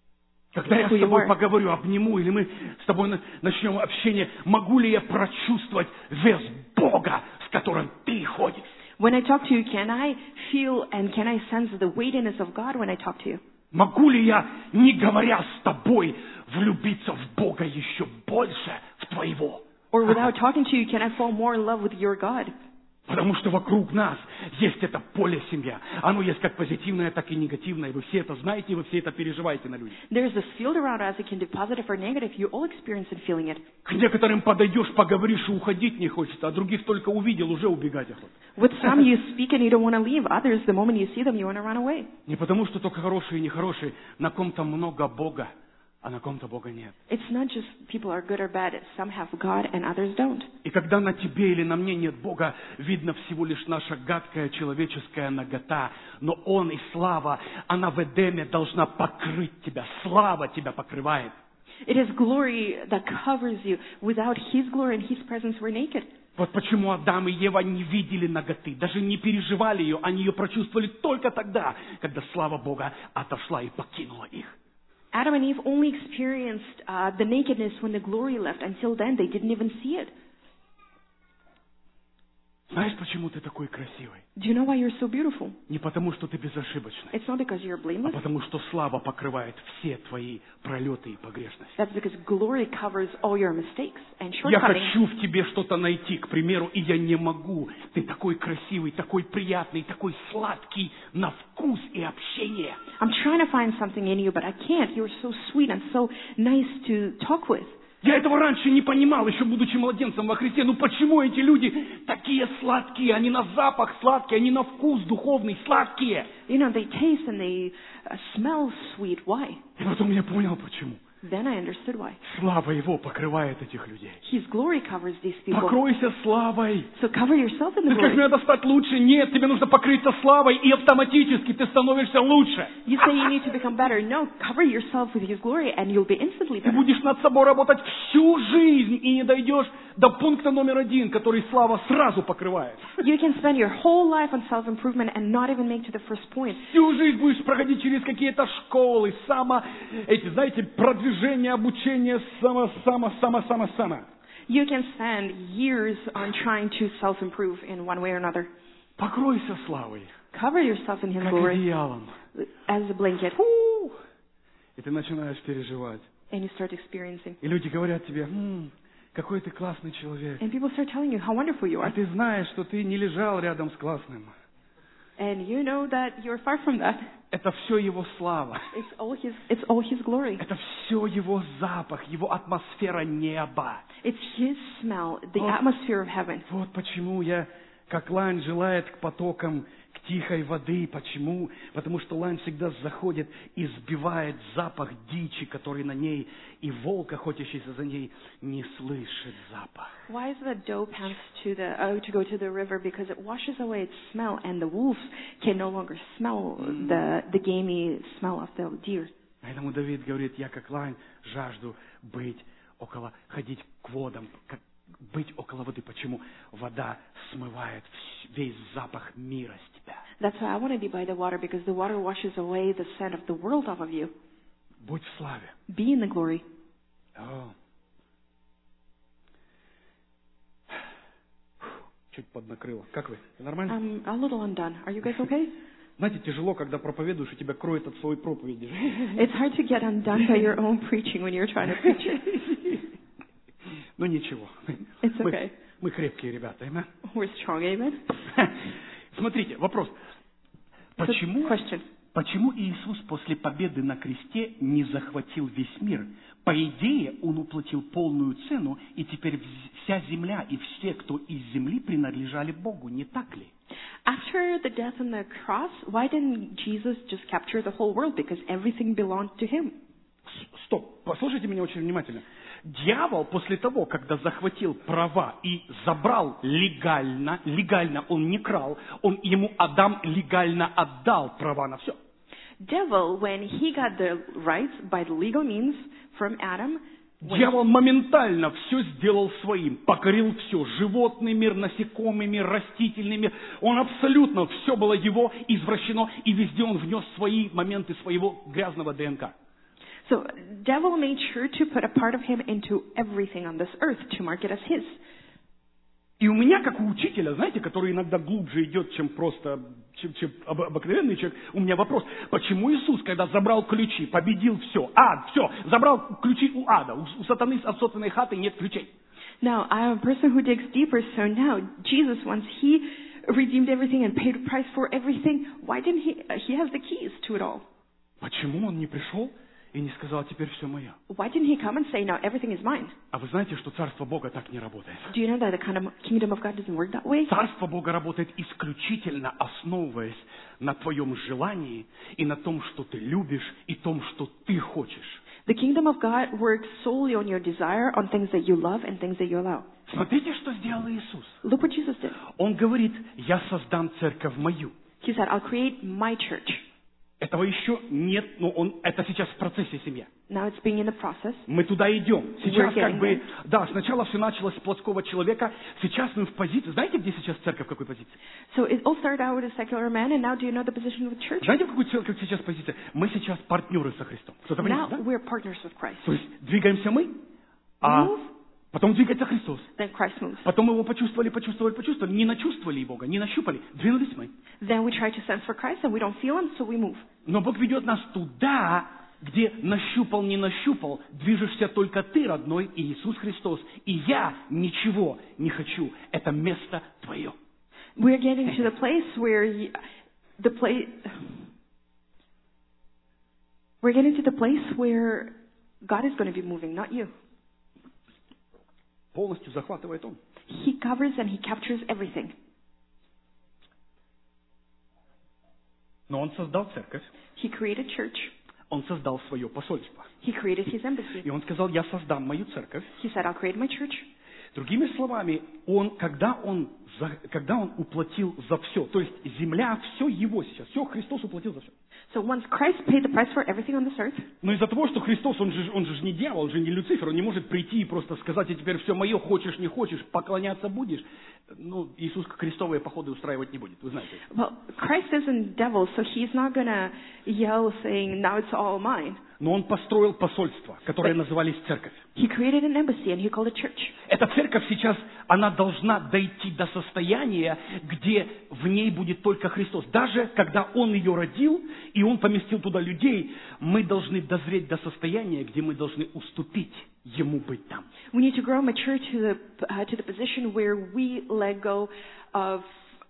S1: Когда я
S2: who
S1: с
S2: you
S1: тобой
S2: are.
S1: поговорю, обниму, или мы с тобой на- начнем общение, могу ли я прочувствовать вес Бога, с которым ты ходишь?
S2: When I talk to you, can I feel and can I sense the weightiness of God when I talk to you?
S1: Могу ли я, не говоря с тобой, влюбиться в Бога еще больше, в твоего?
S2: Or without talking to you, can I fall more in love with your God?
S1: Потому что вокруг нас есть это поле семья. Оно есть как позитивное, так и негативное. Вы все это знаете, и вы все это переживаете на людях.
S2: There's this field around us. It can be positive or negative. You all experience and feeling it.
S1: К некоторым подойдешь, поговоришь, и уходить не хочется, а других только увидел, уже убегать охота.
S2: With some, you speak and you don't want to leave. Others, the moment you see them, you want to run away.
S1: Не потому, что только хорошие и нехорошие. На ком-то много Бога, а на ком-то Бога нет.
S2: It's not just people are good or bad. Some have God and others don't.
S1: И когда на тебе или на мне нет Бога, видно всего лишь наша гадкая человеческая нагота. Но Он и слава, она в Эдеме должна покрыть тебя. Слава тебя покрывает.
S2: It is glory that covers you. Without His glory and His presence, we're naked.
S1: Вот почему Адам и Ева не видели наготы, даже не переживали ее, они ее прочувствовали только тогда, когда слава Бога отошла и покинула их.
S2: Adam and Eve only experienced uh, the nakedness when the glory left. Until then, they didn't even see it.
S1: Знаешь, почему ты такой красивый?
S2: Do you know why you're so beautiful?
S1: Не потому, что ты безошибочный,
S2: It's not because you're
S1: а
S2: blameless.
S1: потому, что слава покрывает все твои пролеты и погрешности.
S2: That's because glory covers all your mistakes and
S1: Я
S2: shortcomings.
S1: хочу в тебе что-то найти, к примеру, и я не могу. Ты такой красивый, такой приятный, такой сладкий на вкус и общение.
S2: I'm trying to find something in you, but I can't. You're so sweet and so nice to talk with.
S1: Я этого раньше не понимал, еще будучи младенцем во Христе. Ну почему эти люди такие сладкие? Они на запах сладкие, они на вкус духовный сладкие.
S2: You know, they taste and they uh, smell sweet. Why?
S1: И потом я понял, почему.
S2: Then I understood why.
S1: Слава Его покрывает этих людей.
S2: His glory covers these people.
S1: Покройся славой.
S2: So cover yourself in the
S1: Ты скажешь, мне
S2: glory.
S1: надо стать лучше. Нет, тебе нужно покрыться славой, и автоматически ты становишься лучше.
S2: You say you need to become better. No, cover yourself with His glory and you'll be instantly
S1: Ты
S2: better.
S1: будешь над собой работать всю жизнь и не дойдешь до пункта номер один, который слава сразу покрывает.
S2: You can spend your whole life on self-improvement and not even make to the first point.
S1: Всю жизнь будешь проходить через какие-то школы, само, эти, знаете, продвижение, обучение, само, само, само, само, само.
S2: You can spend years on trying to self-improve in one way or another.
S1: Покройся славой,
S2: Cover yourself in His
S1: как
S2: glory
S1: одеялом.
S2: as a blanket.
S1: Фу! И ты начинаешь переживать.
S2: And you start experiencing.
S1: И люди говорят тебе, «М, какой ты классный человек.
S2: And people start telling you how wonderful you
S1: А
S2: are.
S1: ты знаешь, что ты не лежал рядом с классным.
S2: And you know that you're far from that.
S1: Это все его слава.
S2: It's all His, it's all His glory.
S1: Это все его запах, его атмосфера неба.
S2: It's His smell, the
S1: Вот.
S2: atmosphere of heaven.
S1: Вот почему я, как лань, желает к потокам, к тихой воды. Почему? Потому что лань всегда заходит и сбивает запах дичи, который на ней, и волк, охотящийся за ней, не слышит запах.
S2: Why is the doe pants to the oh, to go to the river? Because it washes away its smell, and the wolves can no longer smell the the gamey smell of the deer.
S1: Поэтому Давид говорит, я как лань жажду быть около, ходить к водам, как быть около воды. Почему? Вода смывает вс- весь запах мира с тебя.
S2: That's why I want to be by the water, because the water washes away the scent of the world off of you.
S1: Будь в славе.
S2: Be in the glory.
S1: О. Чуть поднакрыло. Как вы? Нормально?
S2: I'm a little undone. Are you guys okay?
S1: Знаете, тяжело, когда проповедуешь, и тебя кроет от своей проповеди.
S2: It's hard to get undone by your own preaching when you're trying to preach it.
S1: Ну ничего.
S2: It's
S1: Мы,
S2: okay.
S1: мы крепкие ребята. Amen?
S2: We're strong, amen?
S1: Смотрите, вопрос.
S2: So,
S1: Почему,
S2: question.
S1: почему Иисус после победы на кресте не захватил весь мир? По идее, Он уплатил полную цену, и теперь вз- вся земля и все, кто из земли, принадлежали Богу, не так ли?
S2: After the death on the cross, why didn't Jesus just capture the whole world? Because everything belonged to Him.
S1: С- Стоп, послушайте меня очень внимательно. Дьявол после того, когда захватил права и забрал легально, легально он не крал, он ему Адам легально отдал права на все.
S2: Devil, when he got the rights by the legal means from Adam, when
S1: Дьявол моментально все сделал своим, покорил все, животный мир, насекомый мир, растительный мир. Он абсолютно, все было его извращено, и везде он внес свои моменты своего грязного ДНК.
S2: so devil made sure to put a part of him into everything on this earth to mark it as his.
S1: И у меня, как у учителя, знаете, который иногда глубже идет, чем просто чем, чем об- обыкновенный человек, у меня вопрос, почему Иисус, когда забрал ключи, победил все, ад, все, забрал ключи у ада, у, у сатаны от собственной хаты нет ключей.
S2: Now, I'm a person who digs deeper, so now Jesus, once he redeemed everything and paid a price for everything, why didn't he, uh, he has the keys to it all.
S1: Почему он не пришел и не сказал, теперь все мое?
S2: Why didn't he come and say, now everything is mine?
S1: А вы знаете, что Царство Бога так не работает?
S2: Do you know that the kind of kingdom of God doesn't work that way?
S1: Царство Бога работает исключительно основываясь на твоем желании и на том, что ты любишь, и том, что ты хочешь.
S2: The kingdom of God works solely on your desire, on things that you love and things that you allow.
S1: Смотрите, что сделал Иисус.
S2: Look what Jesus did.
S1: Он говорит, я создам церковь мою.
S2: He said, I'll create my church.
S1: Этого еще нет, но он, это сейчас в процессе семьи.
S2: Now it's being in the process.
S1: Мы туда идем. Сейчас
S2: We're
S1: как
S2: getting
S1: бы,
S2: there.
S1: да, сначала все началось с плотского человека, сейчас мы в позиции. Знаете, где сейчас церковь, в какой позиции?
S2: So it all started out with a secular man, and now do you know the position of the church?
S1: Знаете, в какой церковь сейчас позиция? Мы сейчас партнеры со Христом. Кто-то
S2: Now
S1: понимает, да?
S2: we're partners with Christ.
S1: То есть двигаемся мы, а
S2: Move,
S1: Потом двигается Христос.
S2: Then Christ moves.
S1: Потом мы его почувствовали, почувствовали, почувствовали. Не начувствовали Бога, не нащупали. Двинулись мы.
S2: Then we try to sense for Christ and we don't feel Him, so we move.
S1: Но Бог ведет нас туда, где нащупал, не нащупал, движешься только ты, родной, и Иисус Христос. И я ничего не хочу. Это место твое.
S2: We're getting to the place where you, the place we're getting to the place where God is going to be moving, not you.
S1: Полностью захватывает Он.
S2: He covers and He captures everything.
S1: Но Он создал церковь.
S2: He created church.
S1: Он создал свое посольство.
S2: He created His embassy.
S1: И Он сказал, я создам мою церковь.
S2: He said, I'll create my church.
S1: Другими словами, он, когда, он, за- когда Он уплатил за все, то есть земля, все Его сейчас, все Христос уплатил за все.
S2: So once Christ paid the price for everything on this earth,
S1: Но из-за того, что Христос, Он же, он же не дьявол, Он же не Люцифер, Он не может прийти и просто сказать, и теперь все мое, хочешь, не хочешь, поклоняться будешь. Ну, Иисус крестовые походы устраивать не будет, вы знаете.
S2: well, Christ isn't devil, so He's not going to yell saying, now it's all mine.
S1: Но Он построил посольство, которое назывались церковь.
S2: He created an embassy and He called it church.
S1: Эта церковь сейчас, она должна дойти до состояния, где в ней будет только Христос. Даже когда Он ее родил, и Он поместил туда людей, мы должны дозреть до состояния, где мы должны уступить Ему быть там.
S2: We need to grow mature to the, uh, to the position where we let go of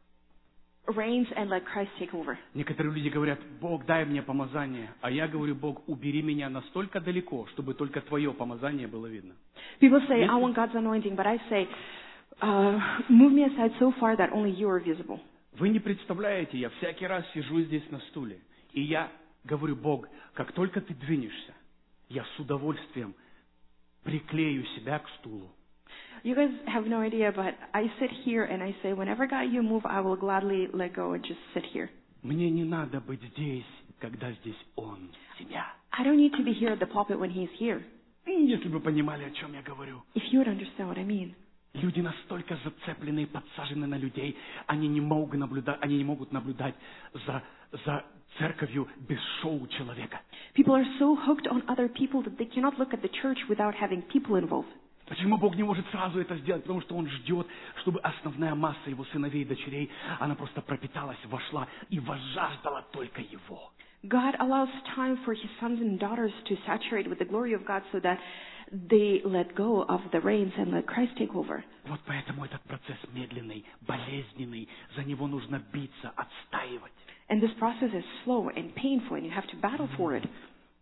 S2: reigns and let Christ take over.
S1: Некоторые люди говорят, Бог, дай мне помазание. А я говорю, Бог, убери меня настолько далеко, чтобы только Твое помазание было видно.
S2: People say, I want God's anointing, but I say, uh, move me aside so far that only you are visible.
S1: Вы не представляете, я всякий раз сижу здесь на стуле, и я говорю, Бог, как только Ты двинешься, я с удовольствием приклею себя к стулу.
S2: You guys have no idea, but I sit here and I say, whenever God you move, I will gladly let go and just sit here.
S1: Мне не надо быть здесь, когда здесь Он, семья.
S2: I don't need to be here at the pulpit when He's here.
S1: Если бы понимали, о чем я говорю.
S2: If you would understand what I mean.
S1: Люди настолько зацеплены и подсажены на людей, они не могут наблюдать, они не могут наблюдать за, за церковью без шоу человека.
S2: People are so hooked on other people that they cannot look at the church without having people involved.
S1: Почему Бог не может сразу это сделать? Потому что Он ждет, чтобы основная масса Его сыновей и дочерей, она просто пропиталась, вошла и возжаждала только Его.
S2: God allows time for His sons and daughters to saturate with the glory of God so that they let go of the reins and let Christ take over.
S1: Вот поэтому этот процесс медленный, болезненный, за него нужно биться, отстаивать.
S2: And this process is slow and painful and you have to battle for it.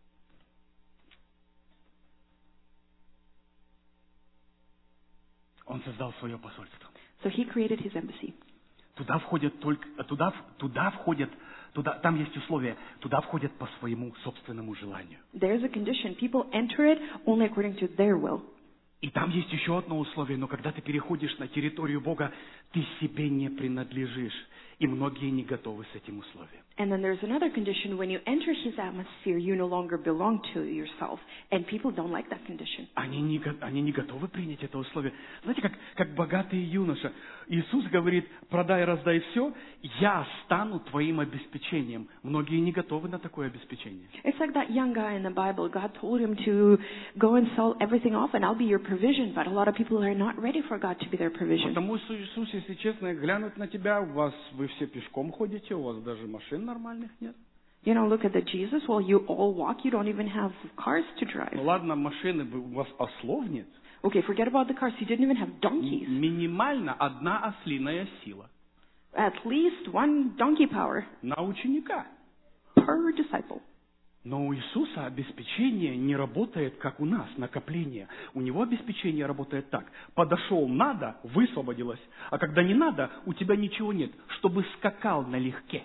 S1: Он создал свое посольство.
S2: So He created His embassy.
S1: Туда входят только, туда, туда входят, туда, там есть условия, туда входят по своему собственному желанию.
S2: There's a condition. People enter it only according to their will.
S1: И там есть еще одно условие, но когда ты переходишь на территорию Бога, ты себе не принадлежишь. И многие не готовы с этим условием.
S2: And then there's another condition. When you enter His atmosphere, you no longer belong to yourself. And people don't like that condition.
S1: Они не, го- они не готовы принять это условие. Знаете, как, как богатый юноша. Иисус говорит, продай, раздай все, я стану твоим обеспечением. Многие не готовы на такое обеспечение.
S2: It's like that young guy in the Bible. God told him to go and sell everything off and I'll be your provision. But a lot of people are not ready for God to be their provision.
S1: Потому что Иисус, если честно, глянуть на тебя, у вас, вы все пешком ходите, у вас даже машин нормальных нет.
S2: You know, look at the Jesus. Well, you all walk. You don't even have cars to drive.
S1: Ну ладно, машины, вы- у вас ослов нет.
S2: Okay, forget about the cars. You didn't even have donkeys.
S1: Минимально одна ослиная сила
S2: At least one donkey power
S1: на ученика.
S2: per disciple.
S1: Но у Иисуса обеспечение не работает, как у нас, накопление. У Него обеспечение работает так. Подошел, надо, высвободилось. А когда не надо, у тебя ничего нет, чтобы скакал налегке.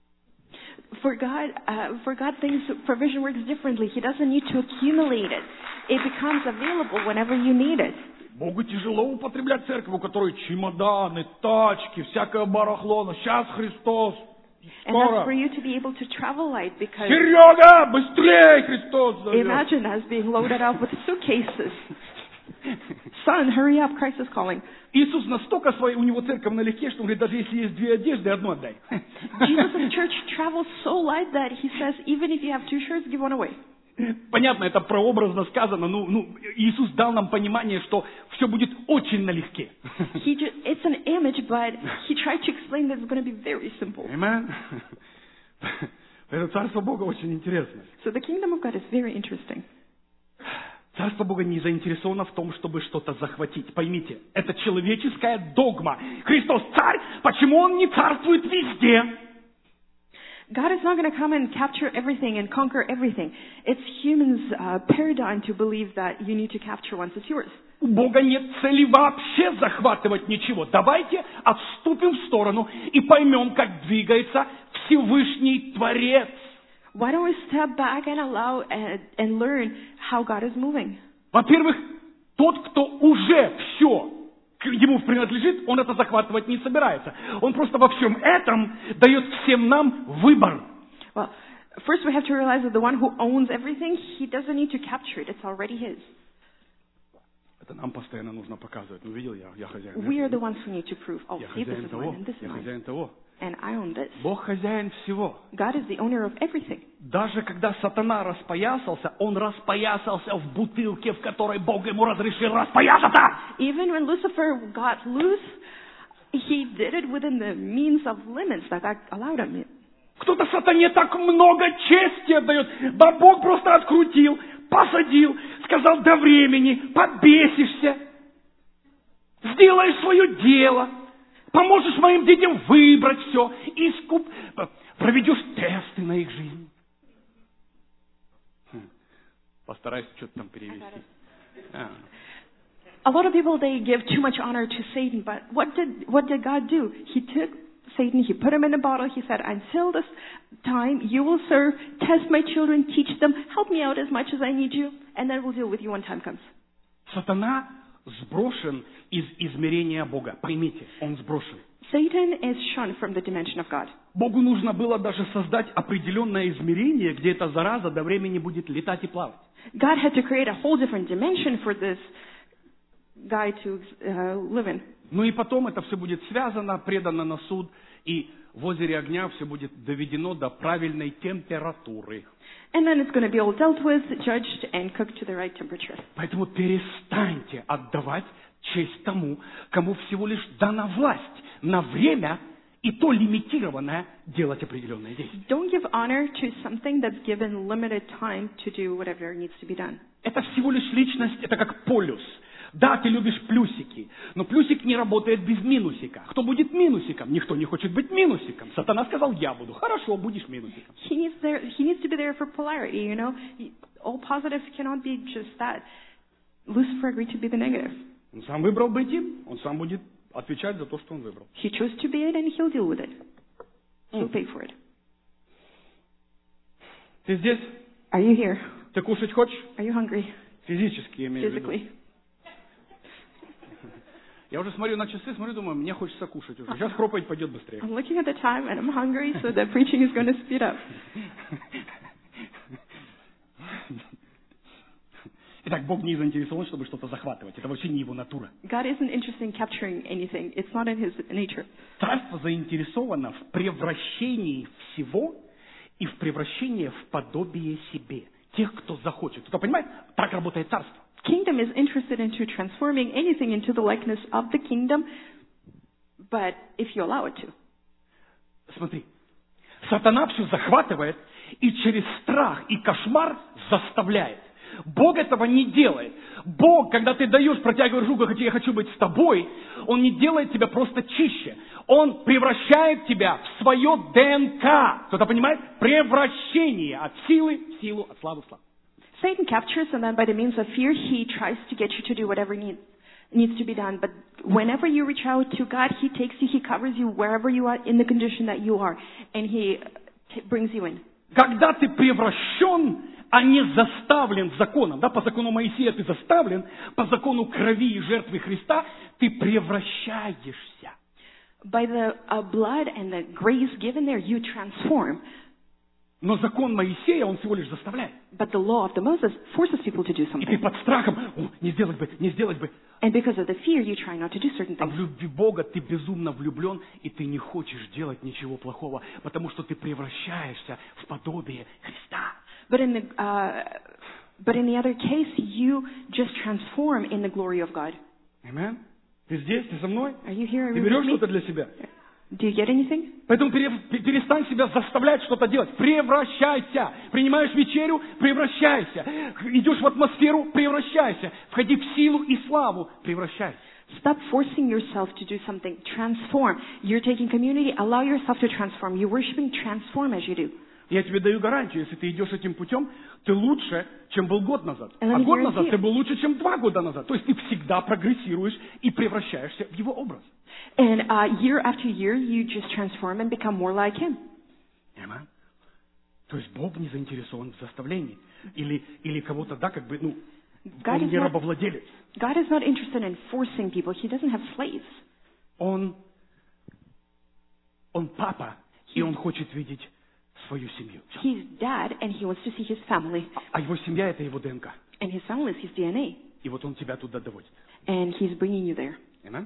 S2: For God, uh, for God, things provision works differently. He doesn't need to accumulate it. It becomes available whenever you need it.
S1: Богу тяжело употреблять церковь, у которой чемоданы, тачки, всякое барахло. Но сейчас Христос.
S2: And that's
S1: Скоро.
S2: for you to be able to travel light because
S1: Серега, быстрее, Христос зовет.
S2: imagine us being loaded up with suitcases. Son, hurry up, Christ is calling.
S1: Иисус настолько своей, у него церковь налегке, что он говорит, даже если есть две одежды, одну отдай.
S2: Jesus' church travels so light that He says, even if you have two shirts, give one away.
S1: Понятно, это прообразно сказано. Ну, ну, Иисус дал нам понимание, что все будет очень налегке.
S2: He just, it's an image, but he tried to explain that it's going to be very simple.
S1: Amen. Это Царство Бога очень интересно.
S2: So the kingdom of God is very interesting.
S1: Царство Бога не заинтересовано в том, чтобы что-то захватить. Поймите, это человеческая догма. Христос царь, почему Он не царствует везде?
S2: God is not going to come and capture everything and conquer everything. It's humans' uh, paradigm to believe that you need to capture once it's yours.
S1: У Бога нет цели вообще захватывать ничего. Давайте отступим в сторону и поймем, как двигается Всевышний Творец.
S2: Why don't we step back and allow and, and learn how God is moving?
S1: Во-первых, тот, кто уже все ему принадлежит, он это захватывать не собирается. Он просто во всем этом дает всем нам выбор.
S2: Well, first we have to realize that the one who owns everything, he doesn't need to capture it. It's already his.
S1: Это нам постоянно нужно показывать. Ну, видел я, я хозяин.
S2: We are the ones who need to prove, oh,
S1: Я
S2: see, this
S1: хозяин
S2: is
S1: того,
S2: mine and this
S1: я
S2: is mine.
S1: хозяин того.
S2: And I own this.
S1: Бог хозяин всего.
S2: God is the owner of everything.
S1: Даже когда сатана распоясался, он распоясался в бутылке, в которой Бог ему разрешил распоясаться.
S2: Even when Lucifer got loose, he did it within the means of limits that God allowed him.
S1: Кто-то сатане так много чести отдает. Да Бог просто открутил, посадил, сказал до времени, побесишься, сделаешь свое дело, поможешь моим детям выбрать все, искуп, проведешь тесты на их жизнь. Хм. Постарайся что-то там перевести. А.
S2: A lot of people, they give too much honor to Satan, but what did, what did God do? He took Satan, he put him in a bottle, he said, until this time you will serve, test my children, teach them, help me out as much as I need you, and then we'll deal with you when time comes.
S1: Сатана сброшен из измерения Бога. Поймите, он сброшен.
S2: Satan is shunned from the dimension of God.
S1: Богу нужно было даже создать определенное измерение, где эта зараза до времени будет летать и плавать.
S2: God had to create a whole different dimension for this guy to uh, live in.
S1: Ну и потом это все будет связано, предано на суд, и в озере огня все будет доведено до правильной температуры.
S2: And then it's going to be all dealt with, judged, and cooked to the right temperature.
S1: Поэтому перестаньте отдавать честь тому, кому всего лишь дана власть на время, и то лимитированное, делать определенные действия.
S2: Don't give honor to something that's given limited time to do whatever needs to be done.
S1: Это всего лишь личность, это как полюс. Да, ты любишь плюсики, но плюсик не работает без минусика. Кто будет минусиком? Никто не хочет быть минусиком. Сатана сказал, я буду. Хорошо, будешь минусиком.
S2: He needs there. He needs to be there for polarity. You know, all positives cannot be just that. Lucifer agreed to be the negative.
S1: Он сам выбрал быть им, он сам будет отвечать за то, что он выбрал.
S2: He chose to be it, and he'll deal with it. He'll pay for it.
S1: Ты здесь?
S2: Are you here?
S1: Ты кушать хочешь?
S2: Are you hungry?
S1: Физически, я имею в виду.
S2: Physically.
S1: Я уже смотрю на часы, смотрю, думаю, мне хочется кушать уже. Сейчас проповедь пойдет быстрее.
S2: I'm looking at the time, and I'm hungry, so the preaching is going to speed up.
S1: Итак, Бог не заинтересован, чтобы что-то захватывать. Это вообще не его натура.
S2: God isn't interested in capturing anything. It's not in his nature.
S1: Царство заинтересовано в превращении всего и в превращении в подобие себе. Тех, кто захочет. Кто понимает? Так работает царство.
S2: Kingdom is interested into transforming anything into the likeness of the kingdom, but if you allow it to.
S1: Смотри, сатана все захватывает и через страх и кошмар заставляет. Бог этого не делает. Бог, когда ты даешь, протягиваешь руку, я хочу быть с тобой, Он не делает тебя просто чище. Он превращает тебя в свое ДНК. Кто-то понимает? Превращение от силы в силу, от славы в славу.
S2: Satan captures, and then by the means of fear, he tries to get you to do whatever needs needs to be done. But whenever you reach out to God, He takes you, He covers you wherever you are in the condition that you are, and He t- brings you in.
S1: Когда ты превращен, а не заставлен законом, да, по закону Моисея ты заставлен, по закону крови и жертвы Христа ты превращаешься.
S2: By the uh, blood and the grace given there, you transform.
S1: Но закон Моисея, он всего лишь заставляет.
S2: But the law of the Moses forces people to do
S1: И ты
S2: something.
S1: под страхом, о, не сделать бы, не сделать бы.
S2: And because of the fear, you try not to do certain
S1: А в
S2: things.
S1: любви Бога ты безумно влюблен, и ты не хочешь делать ничего плохого, потому что ты превращаешься в подобие Христа.
S2: But in the uh, But in the other case, you just transform in the glory of God.
S1: Amen? Ты здесь, ты со мной?
S2: Are you here? Are
S1: Ты
S2: you
S1: берешь
S2: with me?
S1: что-то для себя?
S2: Do you get anything?
S1: Поэтому пере- перестань себя заставлять что-то делать. Превращайся. Принимаешь вечерю, превращайся. Идешь в атмосферу, превращайся. Входи в силу и славу, превращайся.
S2: Stop forcing yourself to do something. Transform. You're taking community. Allow yourself to transform. You're worshiping. Transform as you do.
S1: Я тебе даю гарантию, если ты идешь этим путем, ты лучше, чем был год назад.
S2: And let
S1: А
S2: me
S1: год
S2: guarantee
S1: назад
S2: you-
S1: ты был лучше, чем два года назад. То есть ты всегда прогрессируешь и превращаешься в его образ.
S2: And uh, year after year, you just transform and become more like Him.
S1: Amen. То есть Бог не заинтересован в заставлении. Или, или кого-то, да, как бы, ну,
S2: God
S1: он
S2: is
S1: не
S2: not-
S1: рабовладелец.
S2: God is not interested in forcing people. He doesn't have slaves.
S1: Он, он папа, и он хочет видеть свою семью. Всё.
S2: He's dad, and He wants to see His family.
S1: А его семья – это его ДНК.
S2: And His family is His D N A.
S1: И вот он тебя туда доводит.
S2: And He's bringing you there.
S1: Amen?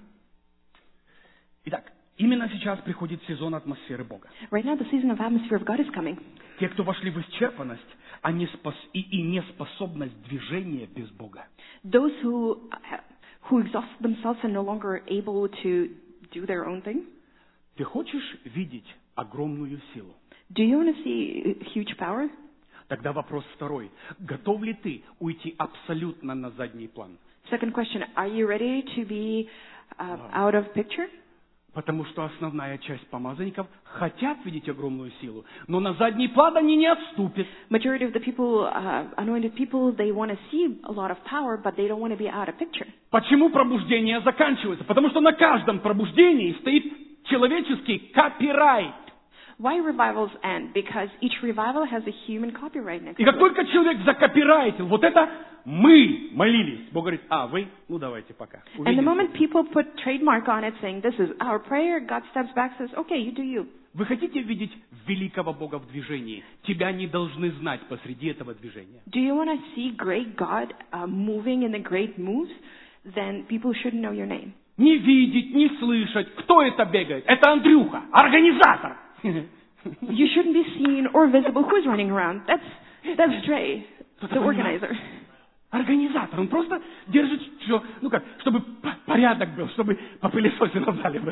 S1: Итак, именно сейчас приходит сезон атмосферы Бога.
S2: Right now, the season of atmosphere of God is coming.
S1: Те, кто вошли в исчерпанность, а не спос... и, и неспособность движения без Бога.
S2: Those who uh, who exhaust themselves and no longer able to do their own thing.
S1: Ты хочешь видеть огромную силу?
S2: Do you want to see huge power?
S1: Тогда вопрос второй. Готов ли ты уйти абсолютно на задний план?
S2: Second question: Are you ready to be uh, out of picture?
S1: Потому что основная часть помазанников хотят видеть огромную силу, но на задний план они не отступят.
S2: Majority of the people, uh, anointed people, they want to see a lot of power, but they don't want to be out of picture.
S1: Почему пробуждение заканчивается? Потому что на каждом пробуждении стоит человеческий копирайт.
S2: Why revivals end? Because each revival has a human copyright next
S1: И
S2: to
S1: как
S2: it.
S1: только человек закопирайтил, вот это мы молились. Бог говорит, а, вы? Ну, давайте пока.
S2: And the
S1: Увидимся.
S2: moment people put trademark on it saying, this is our prayer, God steps back and says, okay, you do you.
S1: Вы хотите видеть великого Бога в движении? Тебя не должны знать посреди этого движения.
S2: Do you want to see great God uh, moving in the great moves? Then people shouldn't know your name.
S1: Не видеть, не слышать. Кто это бегает? Это Андрюха, организатор.
S2: You shouldn't be seen or visible. Who's running around? That's, that's Dre, the organizer.
S1: Организатор. Он просто держит все, ну как, чтобы п- порядок был, чтобы попылесосено в зале было.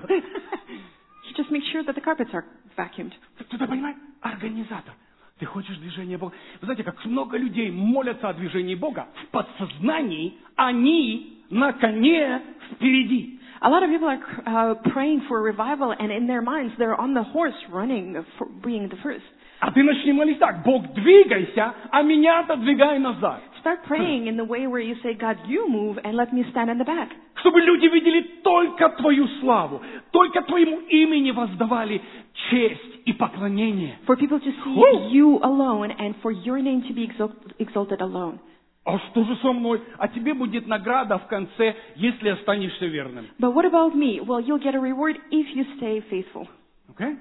S2: He just makes sure that the carpets are vacuumed.
S1: Кто-то понимает? Организатор. Ты хочешь движения Бога? Вы знаете, как много людей молятся о движении Бога, в подсознании они на коне впереди.
S2: A lot of people are uh, praying for a revival, and in their minds, they're on the horse running, for being the first.
S1: А ты начни молить так: Бог, двигайся, а меня отодвигай назад.
S2: Start praying in the way where you say, God, you move, and let me stand in the back.
S1: Чтобы люди видели только Твою славу, только Твоему имени воздавали честь и поклонение.
S2: For people to see you alone, and for your name to be exalt- exalted alone.
S1: А что же со мной? А тебе будет награда в конце, если останешься верным.
S2: But what about me? Well, you'll get a reward if you stay faithful.
S1: Okay?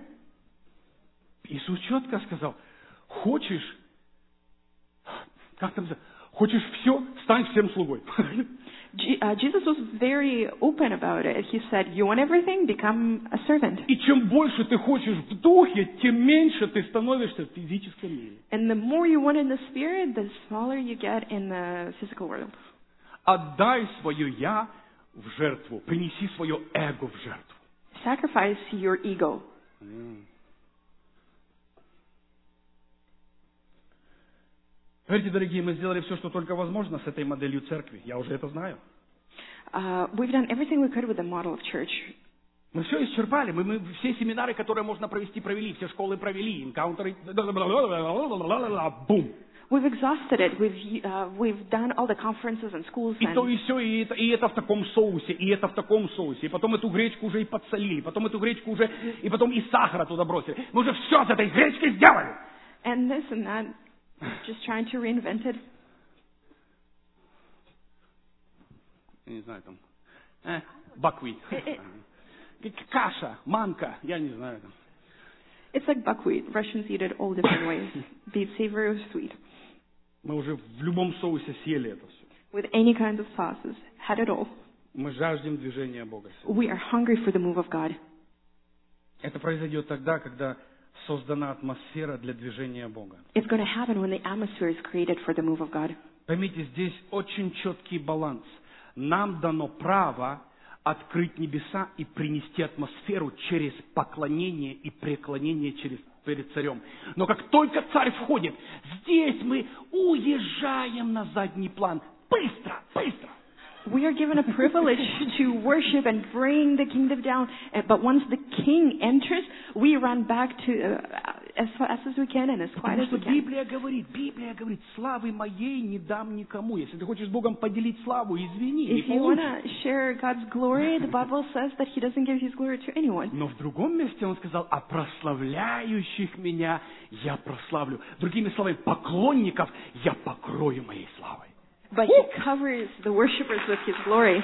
S1: Иисус четко сказал: хочешь, как там, хочешь все, стань всем слугой.
S2: Je- uh, Jesus was very open about it. He said, you want everything? Become a servant.
S1: И чем больше ты хочешь в духе, тем меньше ты становишься в физическом мире.
S2: And the more you want in the spirit, the smaller you get in the physical world.
S1: Отдай свое «я» в жертву, принеси свое эго в жертву.
S2: Sacrifice your ego.
S1: Поверьте, дорогие, мы сделали все, что только возможно с этой моделью церкви. Я уже это знаю.
S2: Uh, we've done everything we could with the model of church.
S1: Мы все исчерпали. Мы, мы все семинары, которые можно провести, провели. Все школы провели. Энкаунтеры. Бум.
S2: We've exhausted it. We've uh, we've done all the conferences and schools.
S1: И
S2: And
S1: то, и все, и это, и это в таком соусе, и это в таком соусе. И потом эту гречку уже и подсолили. Потом эту гречку уже, и потом и сахара туда бросили. Мы уже все с этой гречкой сделали.
S2: and this and that. Just trying to reinvent it.
S1: Я не знаю, там, э, баквит. Каша, манка, я не знаю. Там.
S2: It's like buckwheat. Russians eat it all different ways. Be it savory or sweet.
S1: Мы уже в любом соусе съели это все.
S2: With any kinds of sauces. Had it all.
S1: Мы жаждем движения Бога.
S2: We are hungry for the move of God.
S1: Это произойдет тогда, когда создана атмосфера для движения Бога.
S2: It's going to happen when the atmosphere is created for the move of God.
S1: Поймите, здесь очень четкий баланс. Нам дано право открыть небеса и принести атмосферу через поклонение и преклонение через, перед царем. Но как только царь входит, здесь мы уезжаем на задний план. Быстро, быстро.
S2: We are given a privilege to worship and bring the kingdom down. uh, But once the king enters, we run back to uh, as fast as we can and as quiet
S1: Потому
S2: as
S1: что
S2: we can.
S1: Библия говорит, Библия говорит, славы моей не дам никому. Если ты хочешь с Богом поделить славу, извини, не
S2: If you want
S1: получится.
S2: to share God's glory, the Bible says that He doesn't give His glory to anyone.
S1: Но в другом месте он сказал, а прославляющих меня я прославлю. Другими словами, поклонников я покрою моей славой.
S2: But He covers the worshippers with His glory.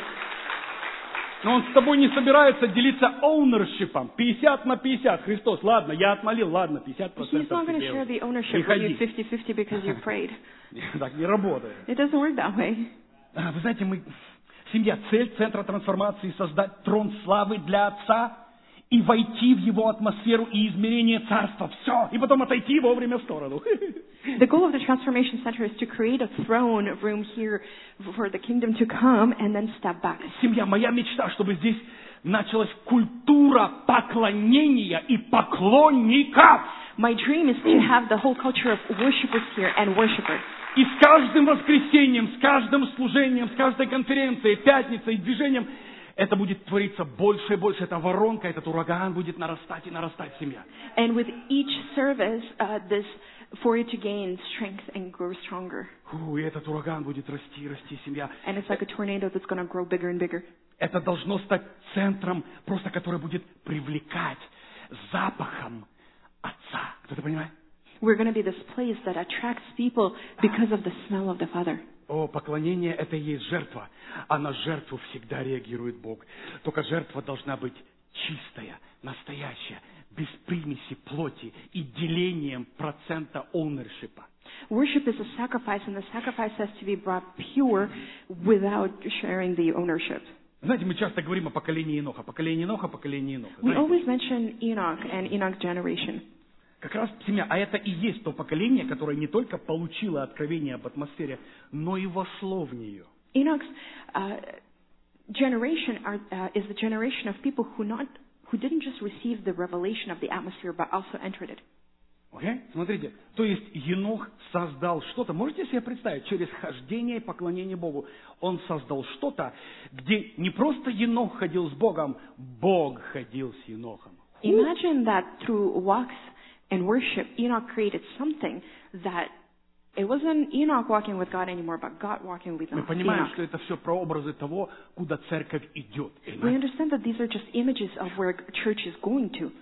S1: Но он с тобой не собирается делиться ownership'ом. пятьдесят на пятьдесят. Христос, ладно, я отмолил, ладно, пятьдесят
S2: He's
S1: процентов
S2: not going to
S1: тебе.
S2: share the ownership with
S1: Приходи.
S2: you fifty-fifty because you prayed.
S1: Так не работает.
S2: It doesn't work that way.
S1: А, Вы знаете, мы, семья, цель Центра трансформации — создать трон славы для Отца и войти в Его атмосферу и измерение Царства. Все. И потом отойти вовремя в сторону.
S2: The goal of the Transformation Center is to create a throne room here for the kingdom to come and then step back.
S1: Семья, моя мечта, чтобы здесь началась культура поклонения и поклонников.
S2: My dream is to have the whole culture of worshipers here and worshipers.
S1: И с каждым воскресеньем, с каждым служением, с каждой конференцией, пятницей, движением это будет твориться больше и больше. Эта воронка, этот ураган будет нарастать и нарастать, семья.
S2: And with each service, uh, this for it to gain strength and grow stronger.
S1: Фу, и этот ураган будет расти, расти, семья.
S2: And it's like a tornado that's going to grow bigger and bigger.
S1: Это должно стать центром, просто который будет привлекать запахом Отца. Кто-то понимает?
S2: We're going to be this place that attracts people because of the smell of the Father.
S1: О, поклонение — это и есть жертва. А на жертву всегда реагирует Бог. Только жертва должна быть чистая, настоящая, без примеси плоти и делением процента ownership'а.
S2: Worship is a sacrifice, and the sacrifice has to be brought pure without sharing the ownership.
S1: Знаете, мы часто говорим о поколении Еноха. Поколение Еноха, поколение Еноха.
S2: We
S1: Знаете?
S2: always mention Enoch and Enoch generation.
S1: Как раз, семья, а это и есть то поколение, которое не только получило откровение об атмосфере, но и вошло в нее.
S2: Enoch's uh, generation are, uh, is the generation of people who not who didn't just receive the revelation of the atmosphere, but also entered it.
S1: Okay? Смотрите, то есть Енох создал что-то, можете себе представить, через хождение и поклонение Богу, он создал что-то, где не просто Енох ходил с Богом, Бог ходил с Енохом.
S2: Imagine that through walks and worship, Enoch created something that it wasn't Enoch walking with God anymore, but God walking with
S1: Мы понимаем,
S2: Enoch.
S1: что это все прообразы того, куда церковь идет.
S2: We understand that these are just images of where church is going to.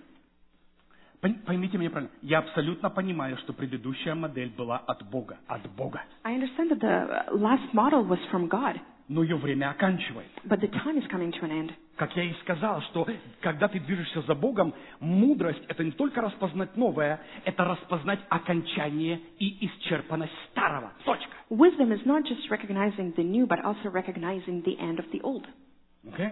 S1: Пон- Поймите меня правильно, я абсолютно понимаю, что предыдущая модель была от Бога, от Бога.
S2: I understand that the last model was from God,
S1: Но ее время оканчивается.
S2: but the time is coming to an end.
S1: Как я и сказал, что когда ты движешься за Богом, мудрость — это не только распознать новое, это распознать окончание и исчерпанность старого. Точка.
S2: Wisdom is not just recognizing the new, but also recognizing the end of the old.
S1: Okay?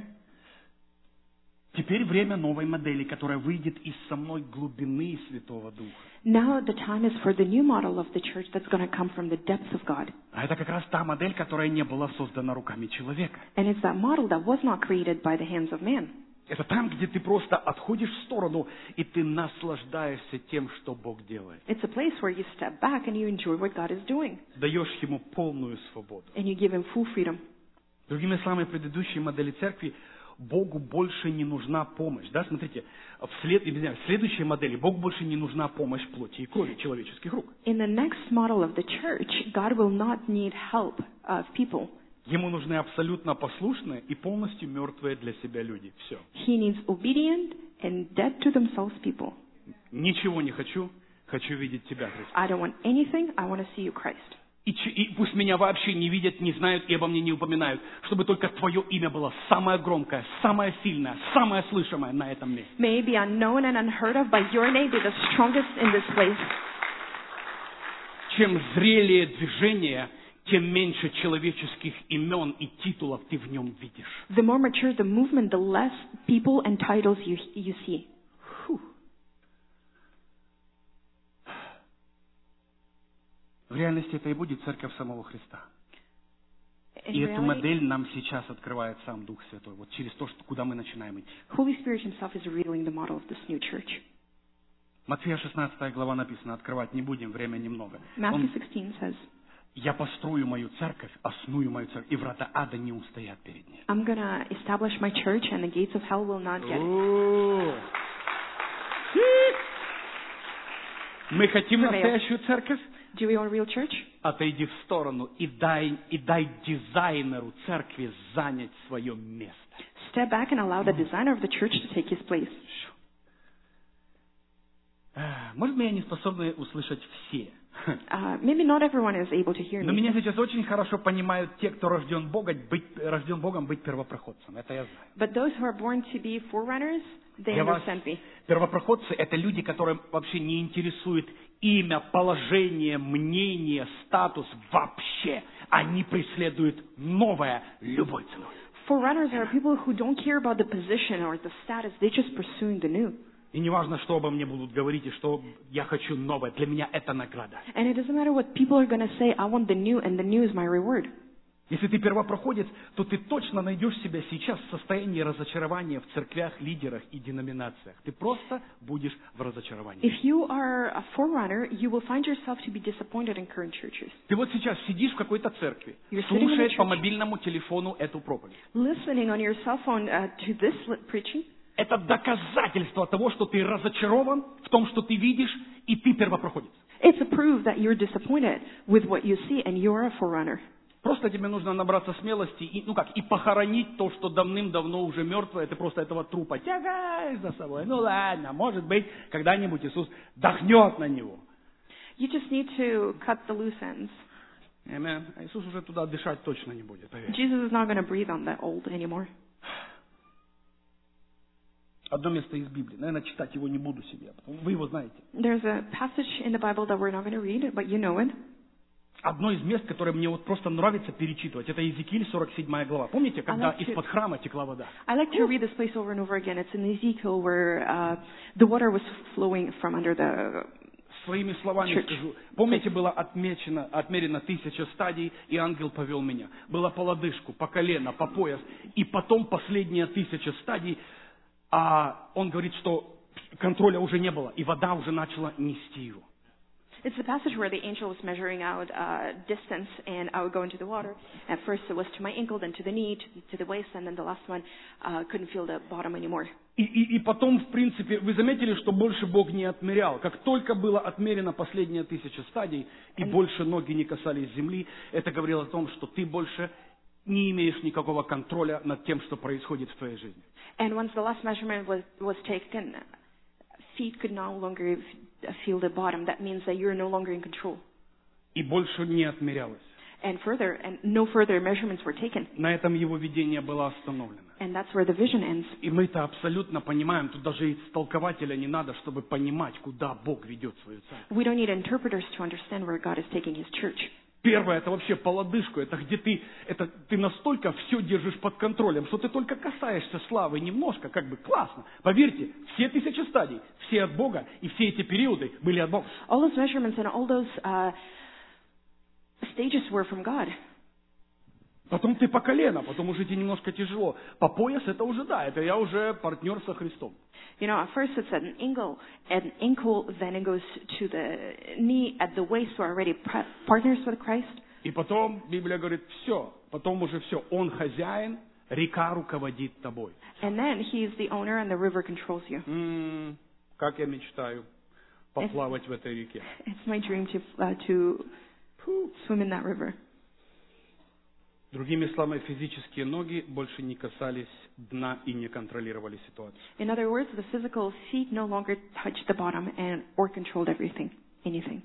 S1: Теперь время новой модели, которая выйдет из самой глубины Святого Духа.
S2: Now the time is for the new model of the church that's going to come from the depths of God.
S1: А это как раз та модель, которая не была создана руками человека.
S2: And it's that model that was not created by the hands of man.
S1: Это там, где ты просто отходишь в сторону, и ты наслаждаешься тем, что Бог делает.
S2: It's a place where you step back and you enjoy what God is doing.
S1: Даешь Ему полную свободу.
S2: And you give Him full freedom.
S1: Другими словами, в предыдущей модели церкви Богу больше не нужна помощь. Да, смотрите, в, след, в следующей модели Богу больше не нужна помощь плоти и крови человеческих рук.
S2: In the next model of the church, God will not need help of people.
S1: Ему нужны абсолютно послушные и полностью мертвые для себя люди. Все.
S2: He needs obedient and dead to themselves people.
S1: Ничего не хочу, хочу видеть Тебя, Христос.
S2: I don't want anything, I want to see you, Christ.
S1: И, ч- и пусть меня вообще не видят, не знают и обо мне не упоминают, чтобы только Твое имя было самое громкое, самое сильное, самое слышимое на этом месте.
S2: May it be unknown and unheard of, but your name be the strongest in this place.
S1: Чем зрелее движение, тем меньше человеческих имен и титулов ты в нем видишь.
S2: The more mature the movement, the less people and titles you, you see.
S1: Фу. В реальности это и будет церковь самого Христа.
S2: In
S1: И эту
S2: reality,
S1: модель нам сейчас открывает сам Дух Святой, вот через то, что, куда мы начинаем идти.
S2: Holy Spirit Himself is revealing the model of this new church.
S1: Матфея шестнадцатая глава написано, открывать не будем, время немного.
S2: Matthew
S1: Он,
S2: sixteen says,
S1: я построю мою церковь, осную мою церковь, и врата ада не устоят перед ней.
S2: I'm going to establish my church and the gates of hell will not get it.
S1: О! Мы хотим настоящую церковь?
S2: Do we want a real church?
S1: Отойди в сторону и дай, и дай дизайнеру церкви занять свое место.
S2: Step back and allow the designer of the church to take his place.
S1: А, Может, меня не способны услышать все.
S2: Uh, maybe not everyone is able to hear
S1: Но
S2: me.
S1: меня сейчас очень хорошо понимают те, кто рожден Богом, быть, рожден Богом быть первопроходцем. Это я знаю.
S2: But those who are born to be forerunners, they
S1: Для вас
S2: understand me.
S1: первопроходцы – это люди, которым вообще не интересует имя, положение, мнение, статус вообще. Они преследуют новое любой ценой.
S2: Forerunners are people who don't care about the position or the status. They're just pursuing the new.
S1: И не важно, что обо мне будут говорить, и что я хочу новое. Для меня это награда.
S2: And it doesn't matter what people are going to say. I want the new, and the new is my reward.
S1: Если ты первопроходец, то ты точно найдешь себя сейчас в состоянии разочарования в церквях, лидерах и деноминациях. Ты просто будешь в разочаровании.
S2: If you are a forerunner, you will find yourself to be disappointed in current churches.
S1: Ты вот сейчас сидишь в какой-то церкви,
S2: You're sitting in a
S1: слушаешь по
S2: church.
S1: мобильному телефону эту проповедь.
S2: Listening on your cell phone uh, to this li- preaching,
S1: Это доказательство того, что ты разочарован в том, что ты видишь, и ты первопроходец.
S2: it's a proof that you're disappointed with what you see and you're a forerunner.
S1: Просто тебе нужно набраться смелости и, ну как, и похоронить то, что давным-давно уже мертвое, ты просто этого трупа тягаешь за собой. Ну ладно, может быть, когда-нибудь Иисус дохнет на него.
S2: You just need to cut the loose ends.
S1: Amen. А Иисус уже туда дышать точно не будет, поверь.
S2: Jesus is not going to breathe on that old anymore.
S1: Одно место из Библии. Наверное, читать его не буду себе. Вы его знаете.
S2: There's a passage in the Bible that we're not going to read, but you know it.
S1: Одно из мест, которое мне вот просто нравится перечитывать, это Иезекииль сорок седьмая глава. Помните, когда
S2: like to-
S1: из-под храма текла вода?
S2: I like to read this place over and over again. It's in Ezekiel where uh, the water was flowing from under the...
S1: Своими словами
S2: Church.
S1: скажу. Помните, было отмечено, отмерено тысяча стадий, и ангел повел меня. Было по лодыжку, по колено, по пояс. И потом последняя тысяча стадий, а он говорит, что контроля уже не было, и вода уже начала нести его.
S2: It's the passage where the angel was measuring out uh, distance, and I would go into the water. At first it was to my ankle, then to the knee, to, to the waist, and then the last one uh, couldn't feel the bottom anymore.
S1: И, и, и потом, в принципе, вы заметили, что больше Бог не отмерял. Как только было отмерено последняя тысяча стадий, и больше ноги не касались земли, это говорило о том, что ты больше не имеешь никакого контроля над тем, что происходит в твоей жизни.
S2: And once the last measurement was, was taken, feet could no longer f- feel the bottom. That means that you're no longer in control.
S1: И больше не отмерялось.
S2: And further, and no further measurements were taken.
S1: На этом его видение было остановлено.
S2: And that's where the vision ends.
S1: И мы это абсолютно понимаем. Тут даже и толкователя не надо, чтобы понимать, куда Бог ведет свою церковь.
S2: We don't need interpreters to understand where God is taking His church.
S1: Первое, это вообще по лодыжку. Это где ты, это ты настолько все держишь под контролем, что ты только касаешься славы немножко, как бы классно. Поверьте, все тысячи стадий, все от Бога, и все эти периоды были от Бога.
S2: All those measurements and all those uh, stages were from God.
S1: Потом ты по колено, потом уже тебе немножко тяжело. По пояс это уже да, это я уже партнер со Христом.
S2: You know, at first it's at an ankle, at an ankle, then it goes to the knee, at the waist, we're already pre- partners with Christ.
S1: И потом Библия говорит, все, потом уже все, Он хозяин, река руководит тобой.
S2: And then He is the owner and the river controls you.
S1: М, как я мечтаю поплавать в этой реке.
S2: It's my dream to, uh, to swim in that river.
S1: Другими словами, физические ноги больше не касались дна и не контролировали ситуацию.
S2: In other words, the physical feet no longer touched the bottom and or controlled everything, anything.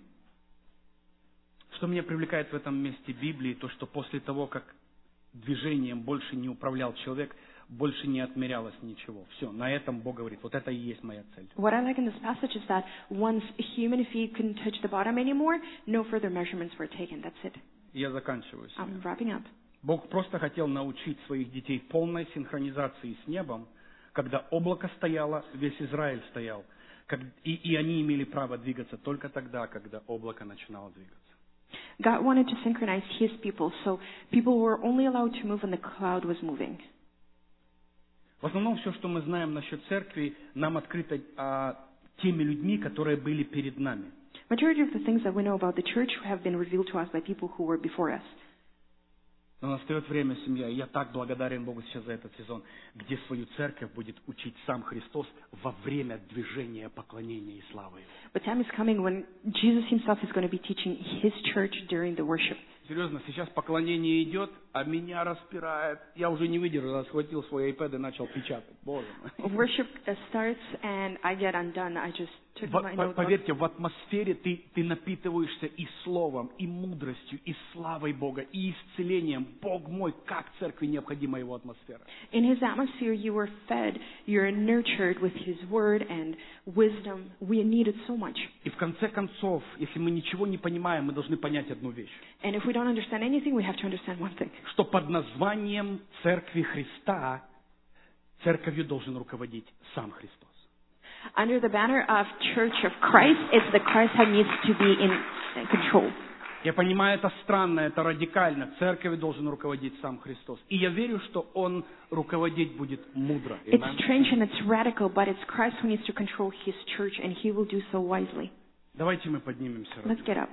S1: Что меня привлекает в этом месте Библии, то, что после того, как движением больше не управлял человек, больше не отмерялось ничего. Все, на этом Бог говорит, вот это и есть моя цель.
S2: What I like in this passage is that once human feet couldn't touch the bottom anymore, no further measurements were taken. That's it.
S1: Я заканчиваю.
S2: I'm wrapping up.
S1: Бог просто хотел научить своих детей полной синхронизации с небом, когда облако стояло, весь Израиль стоял. Как, и, и они имели право двигаться только тогда, когда облако начинало двигаться.
S2: God wanted to synchronize His people, so people were only allowed to move when the cloud was moving.
S1: В основном все, что мы знаем насчет церкви, нам открыто а, теми людьми, которые были перед нами.
S2: Majority of the things that we know about the church have been revealed to us by people who were before us.
S1: Но настает время, семья, и я так благодарен Богу сейчас за этот сезон, где свою церковь будет учить сам Христос во время движения поклонения и славы.
S2: But time is coming when Jesus Himself is going to be teaching His church during the worship.
S1: Серьезно, сейчас поклонение идет, а меня распирает. Я уже не выдержал, схватил свой iPad и начал печатать. Боже мой.
S2: Worship starts and I get undone. I just took my notebook.
S1: Поверьте, в атмосфере ты, ты напитываешься и словом, и мудростью, и славой Бога, и исцелением. Бог мой, как церкви необходима Его атмосфера.
S2: In His atmosphere you were fed, you're nurtured with His word and wisdom. We need it so much.
S1: И в конце концов, если мы ничего не понимаем, мы должны понять одну вещь.
S2: And if we don't understand anything, we have to understand one thing.
S1: Что под названием Церкви Христа церковью должен руководить сам Христос.
S2: Under the banner of Church of Christ, it's the Christ who needs to be in control.
S1: Я понимаю, это странно, это радикально. Церковью должен руководить сам Христос. И я верю, что Он руководить будет мудро.
S2: It's strange and it's radical, but it's Christ who needs to control His church, and He will do so wisely.
S1: Давайте мы поднимемся.
S2: Let's get up.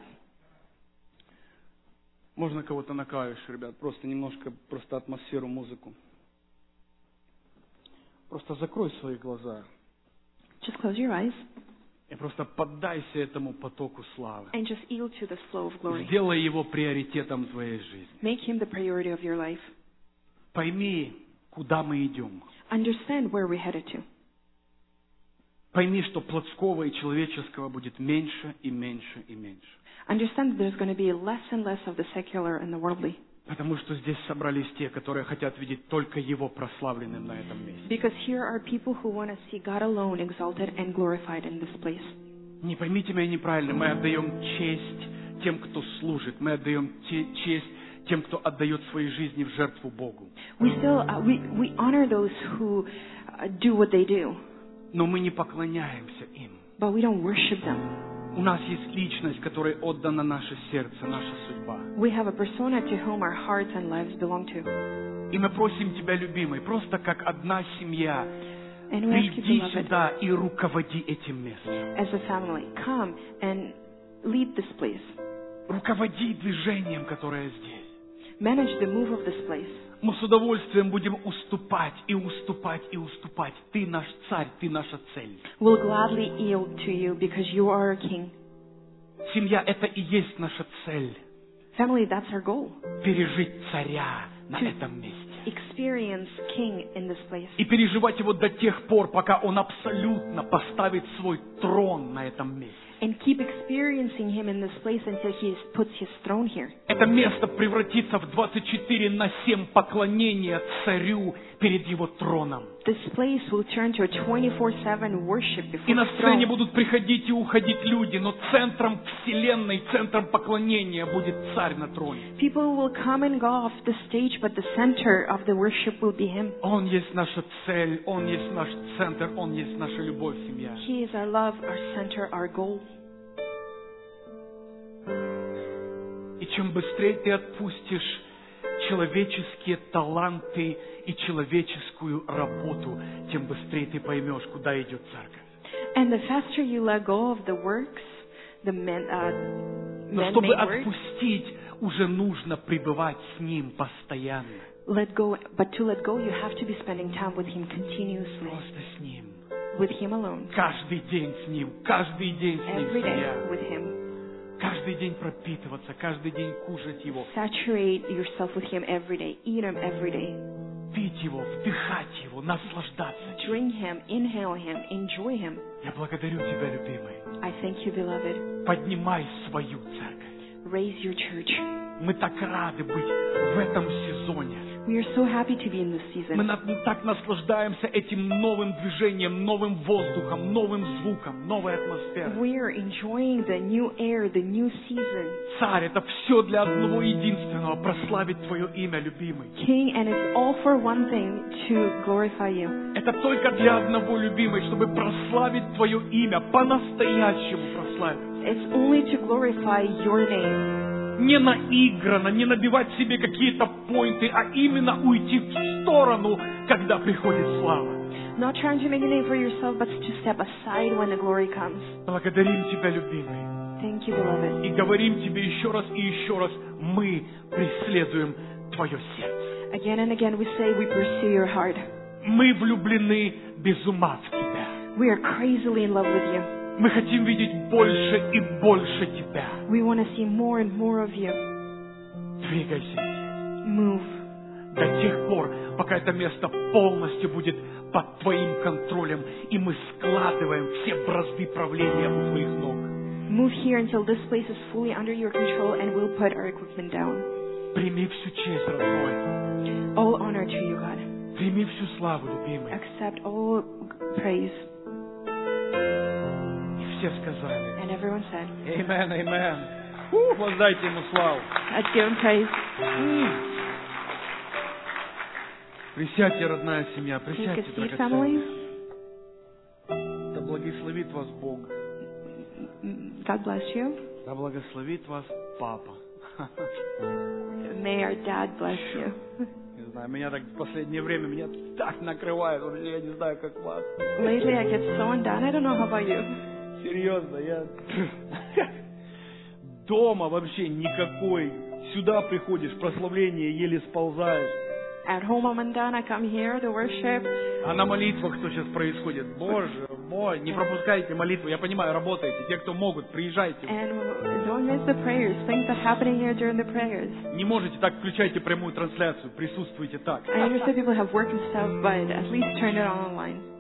S1: Можно кого-то на клавиши, ребят, просто немножко, просто атмосферу, музыку. Просто закрой свои глаза.
S2: Just close your eyes.
S1: И просто поддайся этому потоку славы.
S2: And just yield to the flow of glory.
S1: Сделай его приоритетом твоей жизни.
S2: Make Him the priority of your life.
S1: Пойми, куда мы идем.
S2: Understand where we're headed to.
S1: Пойми, что плотского и человеческого будет меньше и меньше и меньше.
S2: Understand that there's going to be less and less of the secular and the worldly.
S1: Потому что здесь собрались те, которые хотят видеть только Его прославленным на этом месте.
S2: Because here are people who want to see God alone exalted and glorified in this place.
S1: Не поймите меня неправильно, мы отдаем честь тем, кто служит, мы отдаем те, честь тем, кто отдает свои жизни в жертву Богу.
S2: We still uh, we we honor those who uh, do what they do.
S1: Но мы не поклоняемся им.
S2: But we don't worship them.
S1: У нас есть личность, которой отдано наше сердце, наша судьба.
S2: We have a persona to whom our hearts and lives belong to.
S1: И мы просим Тебя, любимый, просто как одна семья,
S2: And we ask you,
S1: приди
S2: beloved,
S1: сюда и руководи этим местом.
S2: as a family, come and lead this place.
S1: Руководи движением, которое здесь.
S2: Manage the move of this place.
S1: Мы с удовольствием будем уступать и уступать и уступать. Ты наш царь, ты наша цель.
S2: We'll gladly yield to you because you are our king.
S1: Семья — это и есть наша цель.
S2: Family, that's our goal.
S1: Пережить царя на этом месте.
S2: Experience king in this place.
S1: И переживать его до тех пор, пока он абсолютно поставит свой трон на этом месте.
S2: And keep experiencing him in this place until he puts his throne here.
S1: Это место превратится в двадцать четыре на семь поклонения царю перед его троном.
S2: This place will turn to a twenty-four seven worship
S1: И
S2: before
S1: на
S2: the
S1: сцене
S2: throne.
S1: будут приходить и уходить люди, но центром вселенной, центром поклонения будет царь на троне.
S2: People will come and go off the stage, but the center of the worship will be him.
S1: Он есть наша цель, Он есть наш центр, Он есть наша любовь, семья.
S2: He is our love, our center, our goal.
S1: И чем быстрее ты отпустишь человеческие таланты и человеческую работу, тем быстрее ты поймешь, куда идет церковь.
S2: And the faster you let go of the works, the men, uh,
S1: Но чтобы
S2: man-made works,
S1: отпустить, уже нужно пребывать с Ним постоянно.
S2: let go. But to let go, you have to be spending time with him continuously,
S1: Просто с Ним.
S2: with him alone,
S1: Каждый день с Ним. Каждый день с Ним,
S2: every day
S1: семья.
S2: with him.
S1: Каждый день пропитываться, каждый день кушать Его.
S2: Saturate yourself with him every day. Eat him every day.
S1: Пить Его, вдыхать Его, наслаждаться.
S2: Drink him, inhale him, enjoy him.
S1: Я благодарю Тебя, любимый.
S2: I thank you, beloved.
S1: Поднимай свою церковь.
S2: Raise your church.
S1: Мы так рады быть в этом сезоне.
S2: We are so happy to be in this
S1: Мы
S2: season.
S1: на- так наслаждаемся этим новым движением, новым воздухом, новым звуком, новой атмосферой.
S2: We are enjoying the new air, the new season.
S1: Царь, это все для одного единственного, прославить Твое имя, любимый.
S2: King, and it's all for one thing, to glorify you.
S1: Это только для одного, любимый, чтобы прославить Твое имя, по-настоящему прославить.
S2: It's only to glorify your name.
S1: не наигранно, не набивать себе какие-то поинты, а именно уйти в сторону, когда приходит слава.
S2: Not trying to make a name for yourself, but to step aside when the glory comes.
S1: Благодарим Тебя, любимый.
S2: Thank you, beloved.
S1: И говорим Тебе еще раз и еще раз, мы преследуем Твое сердце.
S2: Again and again we say we pursue your heart.
S1: Мы влюблены без ума в Тебя.
S2: We are crazily in love with you.
S1: Мы хотим видеть больше и больше Тебя.
S2: We want to see more and more of you.
S1: Двигайся.
S2: Move.
S1: До тех пор, пока это место полностью будет под Твоим контролем, и мы складываем все бразды правления у Твоих ног.
S2: Move here until this place is fully under your control, and we'll put our equipment down.
S1: Прими всю честь, родной.
S2: All honor to you, God.
S1: Прими всю славу, любимый.
S2: Accept all praise.
S1: И все сказали.
S2: And everyone said,
S1: Amen, amen. Воздайте Ему славу.
S2: let's give him praise.
S1: Присядьте, родная семья,
S2: Take a
S1: присядьте,
S2: seat,
S1: драгоценные.
S2: family.
S1: Да благословит вас Бог.
S2: God bless you.
S1: Да благословит вас Папа.
S2: May our dad bless you.
S1: Не знаю, меня так в последнее время, меня так накрывает, вообще я не знаю, как вас.
S2: Lately I get so undone. I don't know how about you.
S1: Серьезно, я... Дома вообще никакой. Сюда приходишь, прославление еле сползаешь.
S2: At home I'm undone. I come here to worship.
S1: А на молитвах что сейчас происходит? Боже мой, не пропускайте молитву. Я понимаю, работаете. Те, кто могут, приезжайте.
S2: And don't miss the prayers. Things are happening here during the prayers.
S1: Не можете, так включайте прямую трансляцию. Присутствуйте так.
S2: I understand people have work and stuff, but at least turn it on online.